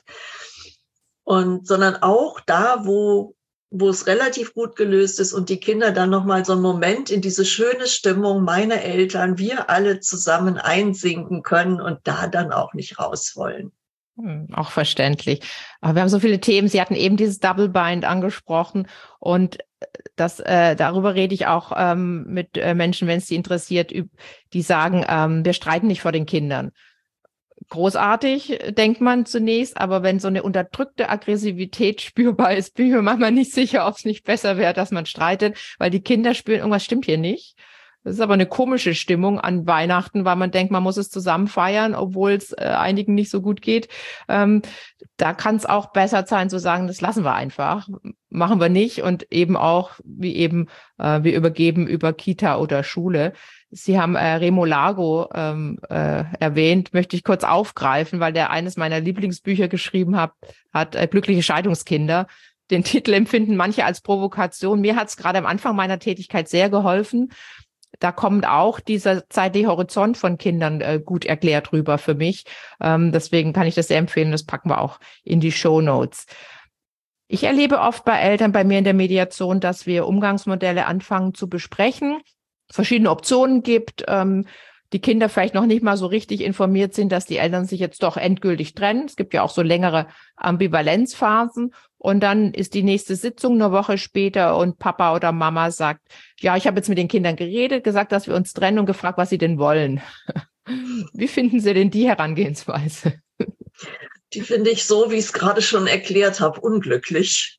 Sondern auch da, wo es relativ gut gelöst ist und die Kinder dann nochmal so einen Moment in diese schöne Stimmung, meine Eltern, wir alle zusammen einsinken können und da dann auch nicht raus wollen. Auch verständlich. Aber wir haben so viele Themen. Sie hatten eben dieses Double Bind angesprochen und darüber rede ich auch mit Menschen, wenn es sie interessiert, die sagen, wir streiten nicht vor den Kindern. großartig, denkt man zunächst, aber wenn so eine unterdrückte Aggressivität spürbar ist, bin ich mir manchmal nicht sicher, ob es nicht besser wäre, dass man streitet, weil die Kinder spüren, irgendwas stimmt hier nicht. Das ist aber eine komische Stimmung an Weihnachten, weil man denkt, man muss es zusammen feiern, obwohl es einigen nicht so gut geht. Da kann es auch besser sein zu sagen, das lassen wir einfach, machen wir nicht und eben auch, wir übergeben über Kita oder Schule. Sie haben Remo Lago erwähnt, möchte ich kurz aufgreifen, weil der eines meiner Lieblingsbücher geschrieben hat, Glückliche Scheidungskinder. Den Titel empfinden manche als Provokation. Mir hat es gerade am Anfang meiner Tätigkeit sehr geholfen. Da kommt auch dieser zeitliche Horizont von Kindern gut erklärt rüber für mich. Deswegen kann ich das sehr empfehlen. Das packen wir auch in die Shownotes. Ich erlebe oft bei Eltern bei mir in der Mediation, dass wir Umgangsmodelle anfangen zu besprechen, verschiedene Optionen gibt, die Kinder vielleicht noch nicht mal so richtig informiert sind, dass die Eltern sich jetzt doch endgültig trennen. Es gibt ja auch so längere Ambivalenzphasen. Und dann ist die nächste Sitzung eine Woche später und Papa oder Mama sagt, ja, ich habe jetzt mit den Kindern geredet, gesagt, dass wir uns trennen und gefragt, was sie denn wollen. Wie finden Sie denn die Herangehensweise? Die finde ich so, wie ich es gerade schon erklärt habe, unglücklich.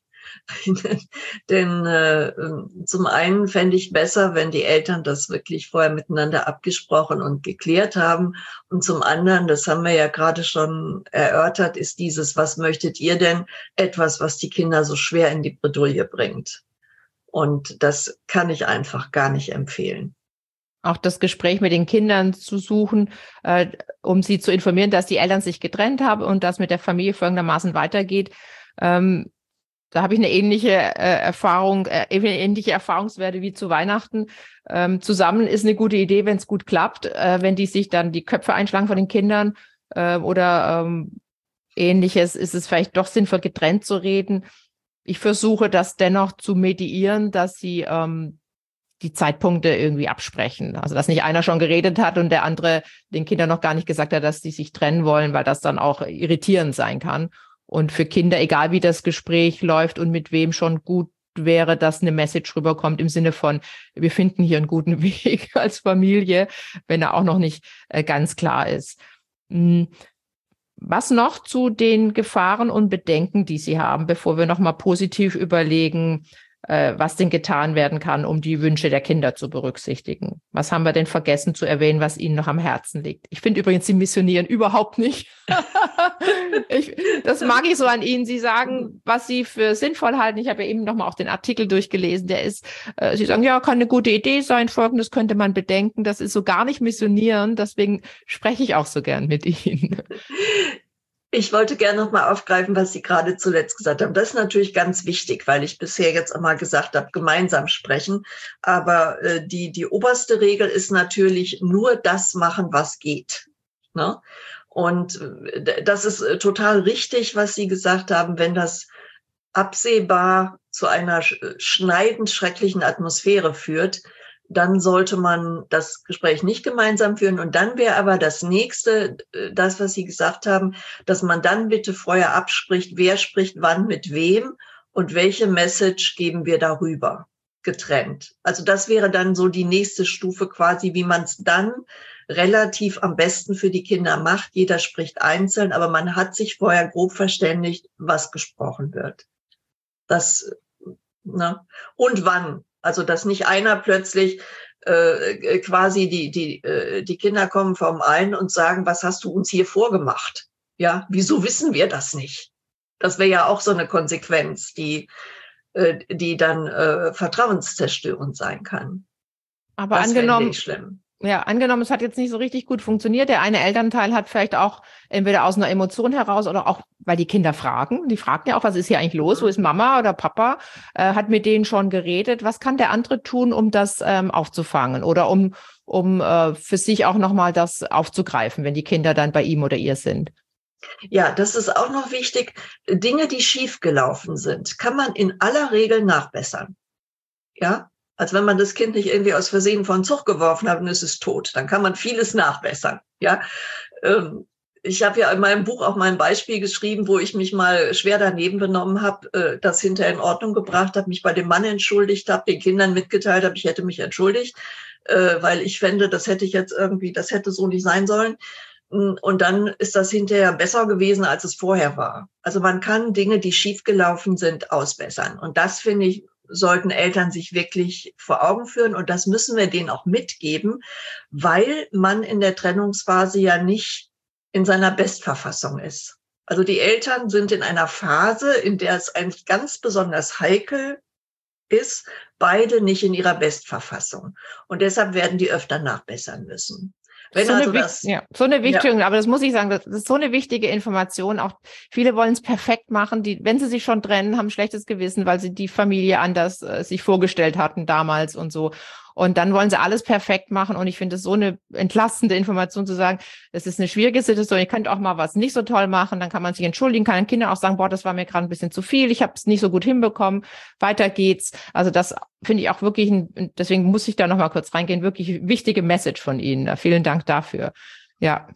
Denn zum einen fände ich besser, wenn die Eltern das wirklich vorher miteinander abgesprochen und geklärt haben. Und zum anderen, das haben wir ja gerade schon erörtert, ist dieses, was möchtet ihr denn? Etwas, was die Kinder so schwer in die Bredouille bringt. Und das kann ich einfach gar nicht empfehlen. Auch das Gespräch mit den Kindern zu suchen, um sie zu informieren, dass die Eltern sich getrennt haben und dass mit der Familie folgendermaßen weitergeht. Da habe ich eine ähnliche ähnliche Erfahrungswerte wie zu Weihnachten. Zusammen ist eine gute Idee, wenn es gut klappt, wenn die sich dann die Köpfe einschlagen von den Kindern oder Ähnliches, ist es vielleicht doch sinnvoll, getrennt zu reden. Ich versuche das dennoch zu mediieren, dass sie die Zeitpunkte irgendwie absprechen. Also dass nicht einer schon geredet hat und der andere den Kindern noch gar nicht gesagt hat, dass sie sich trennen wollen, weil das dann auch irritierend sein kann. Und für Kinder, egal wie das Gespräch läuft und mit wem, schon gut wäre, dass eine Message rüberkommt im Sinne von, wir finden hier einen guten Weg als Familie, wenn er auch noch nicht ganz klar ist. Was noch zu den Gefahren und Bedenken, die Sie haben, bevor wir nochmal positiv überlegen, was denn getan werden kann, um die Wünsche der Kinder zu berücksichtigen? Was haben wir denn vergessen zu erwähnen, was Ihnen noch am Herzen liegt? Ich finde übrigens, Sie missionieren überhaupt nicht. Das mag ich so an Ihnen. Sie sagen, was Sie für sinnvoll halten. Ich habe ja eben nochmal auch den Artikel durchgelesen. Der ist, Sie sagen, ja, kann eine gute Idee sein. Folgendes könnte man bedenken. Das ist so gar nicht missionieren. Deswegen spreche ich auch so gern mit Ihnen. Ich wollte gerne noch mal aufgreifen, was Sie gerade zuletzt gesagt haben. Das ist natürlich ganz wichtig, weil ich bisher jetzt immer gesagt habe, gemeinsam sprechen. Aber die oberste Regel ist natürlich nur das machen, was geht. Ne? Und das ist total richtig, was Sie gesagt haben, wenn das absehbar zu einer schneidend schrecklichen Atmosphäre führt, dann sollte man das Gespräch nicht gemeinsam führen. Und dann wäre aber das Nächste, das, was Sie gesagt haben, dass man dann bitte vorher abspricht, wer spricht wann mit wem und welche Message geben wir darüber, getrennt. Also das wäre dann so die nächste Stufe quasi, wie man es dann relativ am besten für die Kinder macht. Jeder spricht einzeln, aber man hat sich vorher grob verständigt, was gesprochen wird. Das, ne? Und wann. Also, dass nicht einer plötzlich quasi die Kinder kommen vom einen und sagen, was hast du uns hier vorgemacht? Ja, wieso wissen wir das nicht? Das wäre ja auch so eine Konsequenz, die dann vertrauenszerstörend sein kann. Aber das angenommen, schlimm. Ja, angenommen, es hat jetzt nicht so richtig gut funktioniert. Der eine Elternteil hat vielleicht auch entweder aus einer Emotion heraus oder auch, weil die Kinder fragen. Die fragen ja auch, was ist hier eigentlich los? Wo ist Mama oder Papa? Hat mit denen schon geredet. Was kann der andere tun, um das aufzufangen oder um für sich auch nochmal das aufzugreifen, wenn die Kinder dann bei ihm oder ihr sind? Ja, das ist auch noch wichtig. Dinge, die schiefgelaufen sind, kann man in aller Regel nachbessern. Ja. Also wenn man das Kind nicht irgendwie aus Versehen vor den Zug geworfen hat und es ist tot, dann kann man vieles nachbessern. Ja, ich habe ja in meinem Buch auch mal ein Beispiel geschrieben, wo ich mich mal schwer daneben benommen habe, das hinterher in Ordnung gebracht habe, mich bei dem Mann entschuldigt habe, den Kindern mitgeteilt habe, ich hätte mich entschuldigt, weil ich fände, das hätte so nicht sein sollen. Und dann ist das hinterher besser gewesen, als es vorher war. Also man kann Dinge, die schiefgelaufen sind, ausbessern. Und das, finde ich, sollten Eltern sich wirklich vor Augen führen. Und das müssen wir denen auch mitgeben, weil man in der Trennungsphase ja nicht in seiner Bestverfassung ist. Also die Eltern sind in einer Phase, in der es eigentlich ganz besonders heikel ist, beide nicht in ihrer Bestverfassung. Und deshalb werden die öfter nachbessern müssen. Wenn so also eine, das, so eine wichtige, ja, aber das muss ich sagen, das ist so eine wichtige Information. Auch viele wollen es perfekt machen. Wenn sie sich schon trennen, haben ein schlechtes Gewissen, weil sie die Familie anders sich vorgestellt hatten damals und so. Und dann wollen sie alles perfekt machen. Und ich finde es so eine entlastende Information zu sagen, es ist eine schwierige Situation. Ihr könnt auch mal was nicht so toll machen. Dann kann man sich entschuldigen, kann den Kindern auch sagen, boah, das war mir gerade ein bisschen zu viel. Ich habe es nicht so gut hinbekommen. Weiter geht's. Also das finde ich auch wirklich, deswegen muss ich da noch mal kurz reingehen, wirklich wichtige Message von Ihnen. Vielen Dank dafür. Ja.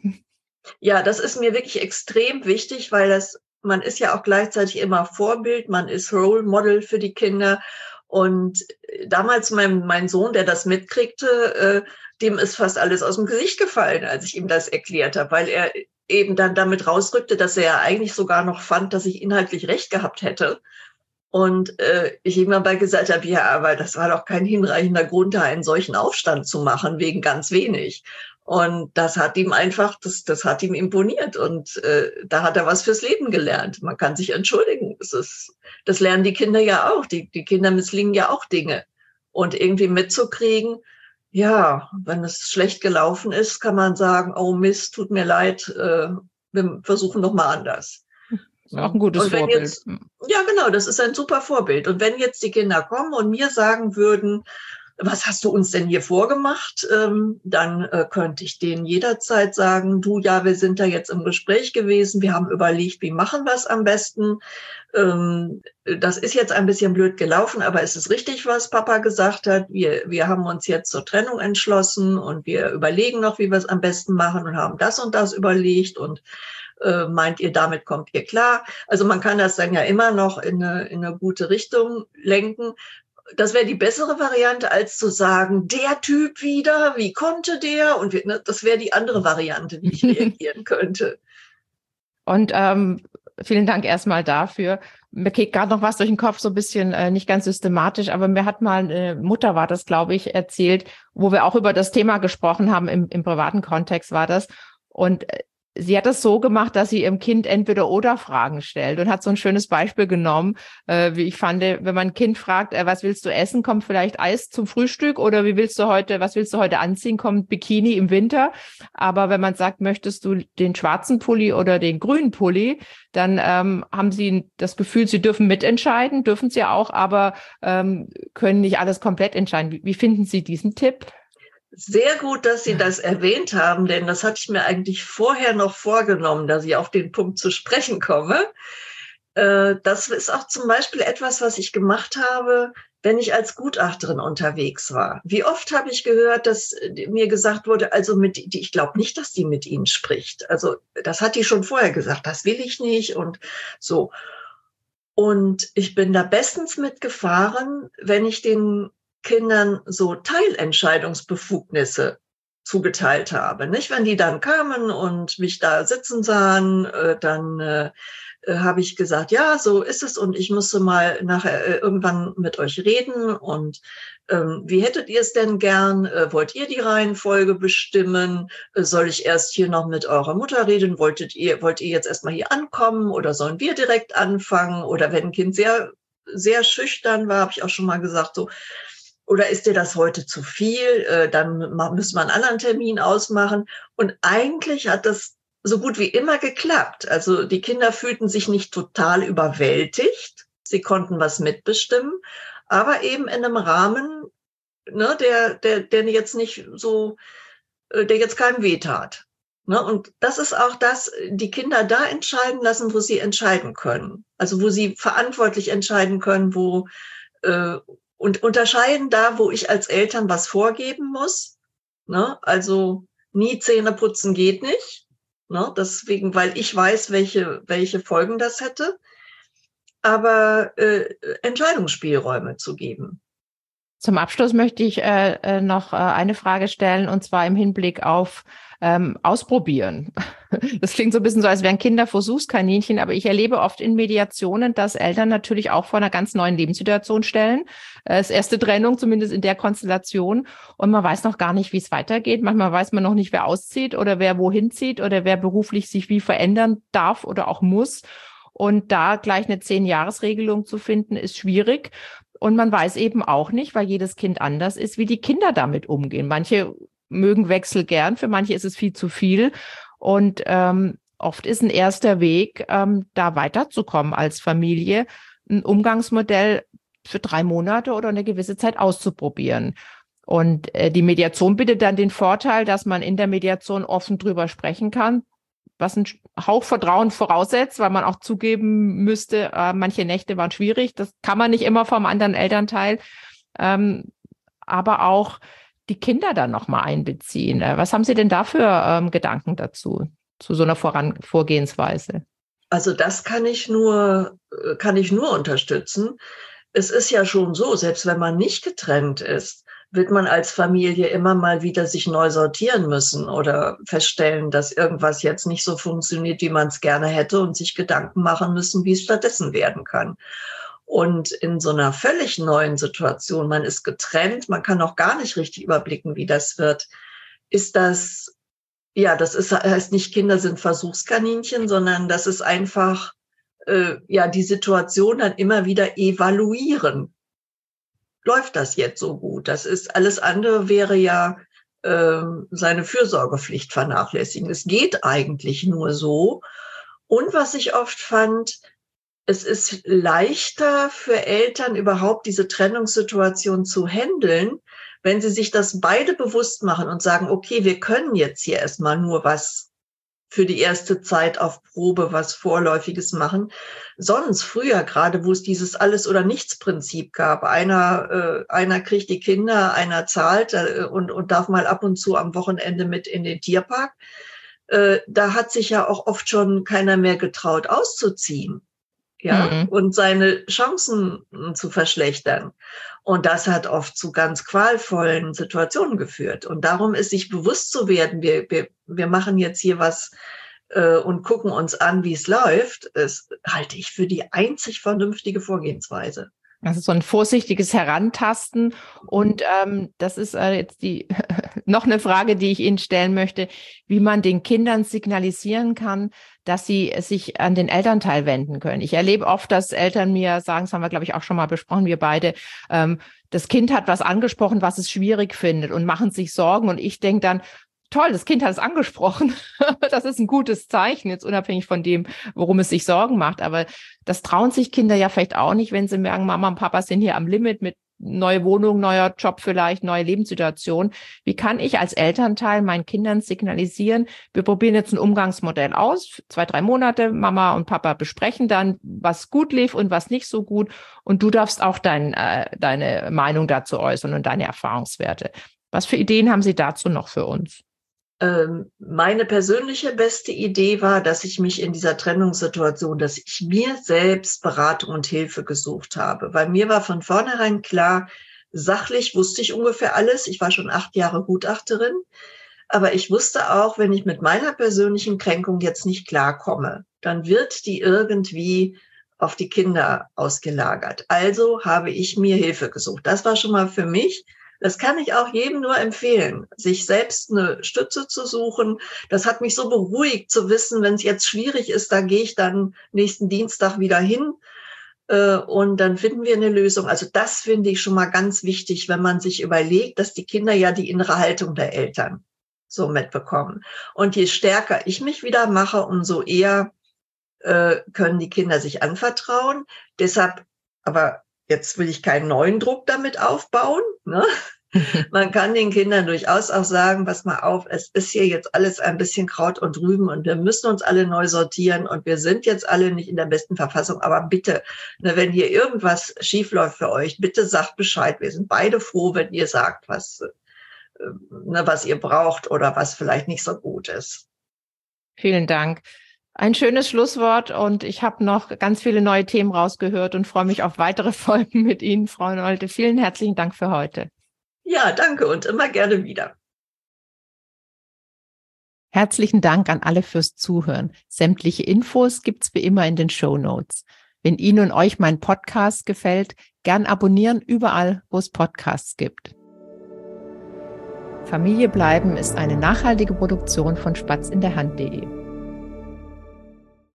Ja, das ist mir wirklich extrem wichtig, weil man ist ja auch gleichzeitig immer Vorbild, man ist Role Model für die Kinder. Und damals mein Sohn, der das mitkriegte, dem ist fast alles aus dem Gesicht gefallen, als ich ihm das erklärt habe, weil er eben dann damit rausrückte, dass er ja eigentlich sogar noch fand, dass ich inhaltlich recht gehabt hätte. Und ich ihm aber gesagt habe, ja, aber das war doch kein hinreichender Grund, da einen solchen Aufstand zu machen, wegen ganz wenig. Und das hat ihm einfach, das hat ihm imponiert. Und da hat er was fürs Leben gelernt. Man kann sich entschuldigen. Das lernen die Kinder ja auch. Die Kinder misslingen ja auch Dinge. Und irgendwie mitzukriegen, ja, wenn es schlecht gelaufen ist, kann man sagen, oh Mist, tut mir leid, wir versuchen noch mal anders. Ist auch ein gutes Und wenn Vorbild. jetzt, ja genau, das ist ein super Vorbild. Und wenn jetzt die Kinder kommen und mir sagen würden, was hast du uns denn hier vorgemacht? Dann könnte ich denen jederzeit sagen, du, ja, wir sind da jetzt im Gespräch gewesen, wir haben überlegt, wie machen wir es am besten. Das ist jetzt ein bisschen blöd gelaufen, aber es ist richtig, was Papa gesagt hat. Wir haben uns jetzt zur Trennung entschlossen und wir überlegen noch, wie wir es am besten machen und haben das und das überlegt und meint ihr, damit kommt ihr klar? Also man kann das dann ja immer noch in eine gute Richtung lenken. Das wäre die bessere Variante, als zu sagen, der Typ wieder, wie konnte der? Und das wäre die andere Variante, wie ich reagieren könnte. Und vielen Dank erstmal dafür. Mir geht gerade noch was durch den Kopf, so ein bisschen nicht ganz systematisch, aber mir hat mal eine Mutter, war das, glaube ich, erzählt, wo wir auch über das Thema gesprochen haben, im privaten Kontext war das. Und sie hat das so gemacht, dass sie ihrem Kind Entweder-oder-Fragen stellt und hat so ein schönes Beispiel genommen, wie ich fand, wenn man ein Kind fragt, was willst du essen, kommt vielleicht Eis zum Frühstück oder was willst du heute anziehen, kommt Bikini im Winter. Aber wenn man sagt, möchtest du den schwarzen Pulli oder den grünen Pulli, dann haben sie das Gefühl, sie dürfen mitentscheiden, dürfen sie auch, aber können nicht alles komplett entscheiden. Wie finden Sie diesen Tipp? Sehr gut, dass Sie das erwähnt haben, denn das hatte ich mir eigentlich vorher noch vorgenommen, dass ich auf den Punkt zu sprechen komme. Das ist auch zum Beispiel etwas, was ich gemacht habe, wenn ich als Gutachterin unterwegs war. Wie oft habe ich gehört, dass mir gesagt wurde, also ich glaube nicht, dass die mit Ihnen spricht. Also das hat die schon vorher gesagt, das will ich nicht und so. Und ich bin da bestens mitgefahren, wenn ich den Kindern so Teilentscheidungsbefugnisse zugeteilt habe. Nicht, wenn die dann kamen und mich da sitzen sahen, dann habe ich gesagt, ja, so ist es und ich musste mal nachher irgendwann mit euch reden und wie hättet ihr es denn gern? Wollt ihr die Reihenfolge bestimmen? Soll ich erst hier noch mit eurer Mutter reden? Wollt ihr jetzt erstmal hier ankommen oder sollen wir direkt anfangen? Oder wenn ein Kind sehr, sehr schüchtern war, habe ich auch schon mal gesagt, so, oder ist dir das heute zu viel? Dann müssen wir einen anderen Termin ausmachen. Und eigentlich hat das so gut wie immer geklappt. Also die Kinder fühlten sich nicht total überwältigt. Sie konnten was mitbestimmen, aber eben in einem Rahmen, ne, der jetzt nicht so, der jetzt keinem wehtat. Ne? Und das ist auch das, die Kinder da entscheiden lassen, wo sie entscheiden können. Also wo sie verantwortlich entscheiden können, und unterscheiden da, wo ich als Eltern was vorgeben muss. Ne? Also nie Zähne putzen geht nicht. Ne? Deswegen, weil ich weiß, welche Folgen das hätte. Aber Entscheidungsspielräume zu geben. Zum Abschluss möchte ich noch eine Frage stellen, und zwar im Hinblick auf Ausprobieren. Das klingt so ein bisschen so, als wären Kinder Versuchskaninchen, aber ich erlebe oft in Mediationen, dass Eltern natürlich auch vor einer ganz neuen Lebenssituation stellen. Das erste Trennung, zumindest in der Konstellation. Und man weiß noch gar nicht, wie es weitergeht. Manchmal weiß man noch nicht, wer auszieht oder wer wohin zieht oder wer beruflich sich wie verändern darf oder auch muss. Und da gleich eine 10-Jahres-Regelung zu finden, ist schwierig. Und man weiß eben auch nicht, weil jedes Kind anders ist, wie die Kinder damit umgehen. Manche mögen Wechsel gern, für manche ist es viel zu viel. Und oft ist ein erster Weg, da weiterzukommen als Familie, ein Umgangsmodell für 3 Monate oder eine gewisse Zeit auszuprobieren. Und die Mediation bietet dann den Vorteil, dass man in der Mediation offen drüber sprechen kann, was einen Hauch Vertrauen voraussetzt, weil man auch zugeben müsste, manche Nächte waren schwierig. Das kann man nicht immer vom anderen Elternteil. Aber auch die Kinder dann nochmal einbeziehen. Was haben Sie denn da für Gedanken dazu, zu so einer Vorgehensweise? Also das kann ich nur unterstützen. Es ist ja schon so, selbst wenn man nicht getrennt ist, wird man als Familie immer mal wieder sich neu sortieren müssen oder feststellen, dass irgendwas jetzt nicht so funktioniert, wie man es gerne hätte und sich Gedanken machen müssen, wie es stattdessen werden kann. Und in so einer völlig neuen Situation, man ist getrennt, man kann auch gar nicht richtig überblicken, wie das wird, ist das, ja, heißt nicht, Kinder sind Versuchskaninchen, sondern das ist einfach, die Situation dann immer wieder evaluieren. Läuft das jetzt so gut? Das ist, alles andere wäre ja seine Fürsorgepflicht vernachlässigen. Es geht eigentlich nur so. Und was ich oft fand, es ist leichter für Eltern überhaupt diese Trennungssituation zu handeln, wenn sie sich das beide bewusst machen und sagen, okay, wir können jetzt hier erstmal nur was für die erste Zeit auf Probe, was Vorläufiges machen. Sonst früher, gerade wo es dieses Alles-oder-nichts-Prinzip gab, einer kriegt die Kinder, einer zahlt und darf mal ab und zu am Wochenende mit in den Tierpark, da hat sich ja auch oft schon keiner mehr getraut auszuziehen. Ja, und seine Chancen zu verschlechtern. Und das hat oft zu ganz qualvollen Situationen geführt. Und darum ist sich bewusst zu werden, wir machen jetzt hier was und gucken uns an, wie es läuft, das halte ich für die einzig vernünftige Vorgehensweise. Also so ein vorsichtiges Herantasten. Und das ist jetzt noch eine Frage, die ich Ihnen stellen möchte, wie man den Kindern signalisieren kann, dass sie sich an den Elternteil wenden können. Ich erlebe oft, dass Eltern mir sagen, das haben wir, glaube ich, auch schon mal besprochen, wir beide, das Kind hat was angesprochen, was es schwierig findet und machen sich Sorgen. Und ich denke dann, toll, das Kind hat es angesprochen. Das ist ein gutes Zeichen, jetzt unabhängig von dem, worum es sich Sorgen macht. Aber das trauen sich Kinder ja vielleicht auch nicht, wenn sie merken, Mama und Papa sind hier am Limit mit neue Wohnung, neuer Job vielleicht, neue Lebenssituation. Wie kann ich als Elternteil meinen Kindern signalisieren, wir probieren jetzt ein Umgangsmodell aus, 2, 3 Monate, Mama und Papa besprechen dann, was gut lief und was nicht so gut. Und du darfst auch deine Meinung dazu äußern und deine Erfahrungswerte. Was für Ideen haben Sie dazu noch für uns? Meine persönliche beste Idee war, dass ich mich in dieser Trennungssituation, dass ich mir selbst Beratung und Hilfe gesucht habe, weil mir war von vornherein klar, sachlich wusste ich ungefähr alles. Ich war schon 8 Jahre Gutachterin, aber ich wusste auch, wenn ich mit meiner persönlichen Kränkung jetzt nicht klarkomme, dann wird die irgendwie auf die Kinder ausgelagert. Also habe ich mir Hilfe gesucht. Das war schon mal für mich. Das kann ich auch jedem nur empfehlen, sich selbst eine Stütze zu suchen. Das hat mich so beruhigt zu wissen, wenn es jetzt schwierig ist, da gehe ich dann nächsten Dienstag wieder hin und dann finden wir eine Lösung. Also das finde ich schon mal ganz wichtig, wenn man sich überlegt, dass die Kinder ja die innere Haltung der Eltern so mitbekommen. Und je stärker ich mich wieder mache, umso eher können die Kinder sich anvertrauen. Deshalb, aber jetzt will ich keinen neuen Druck damit aufbauen. Ne? Man kann den Kindern durchaus auch sagen, pass mal auf, es ist hier jetzt alles ein bisschen Kraut und Rüben und wir müssen uns alle neu sortieren und wir sind jetzt alle nicht in der besten Verfassung, aber bitte, ne, wenn hier irgendwas schiefläuft für euch, bitte sagt Bescheid. Wir sind beide froh, wenn ihr sagt, was ihr braucht oder was vielleicht nicht so gut ist. Vielen Dank. Ein schönes Schlusswort und ich habe noch ganz viele neue Themen rausgehört und freue mich auf weitere Folgen mit Ihnen, Frau Nolte. Vielen herzlichen Dank für heute. Ja, danke und immer gerne wieder. Herzlichen Dank an alle fürs Zuhören. Sämtliche Infos gibt's wie immer in den Shownotes. Wenn Ihnen und euch mein Podcast gefällt, gern abonnieren überall, wo es Podcasts gibt. Familie bleiben ist eine nachhaltige Produktion von spatzinderhand.de.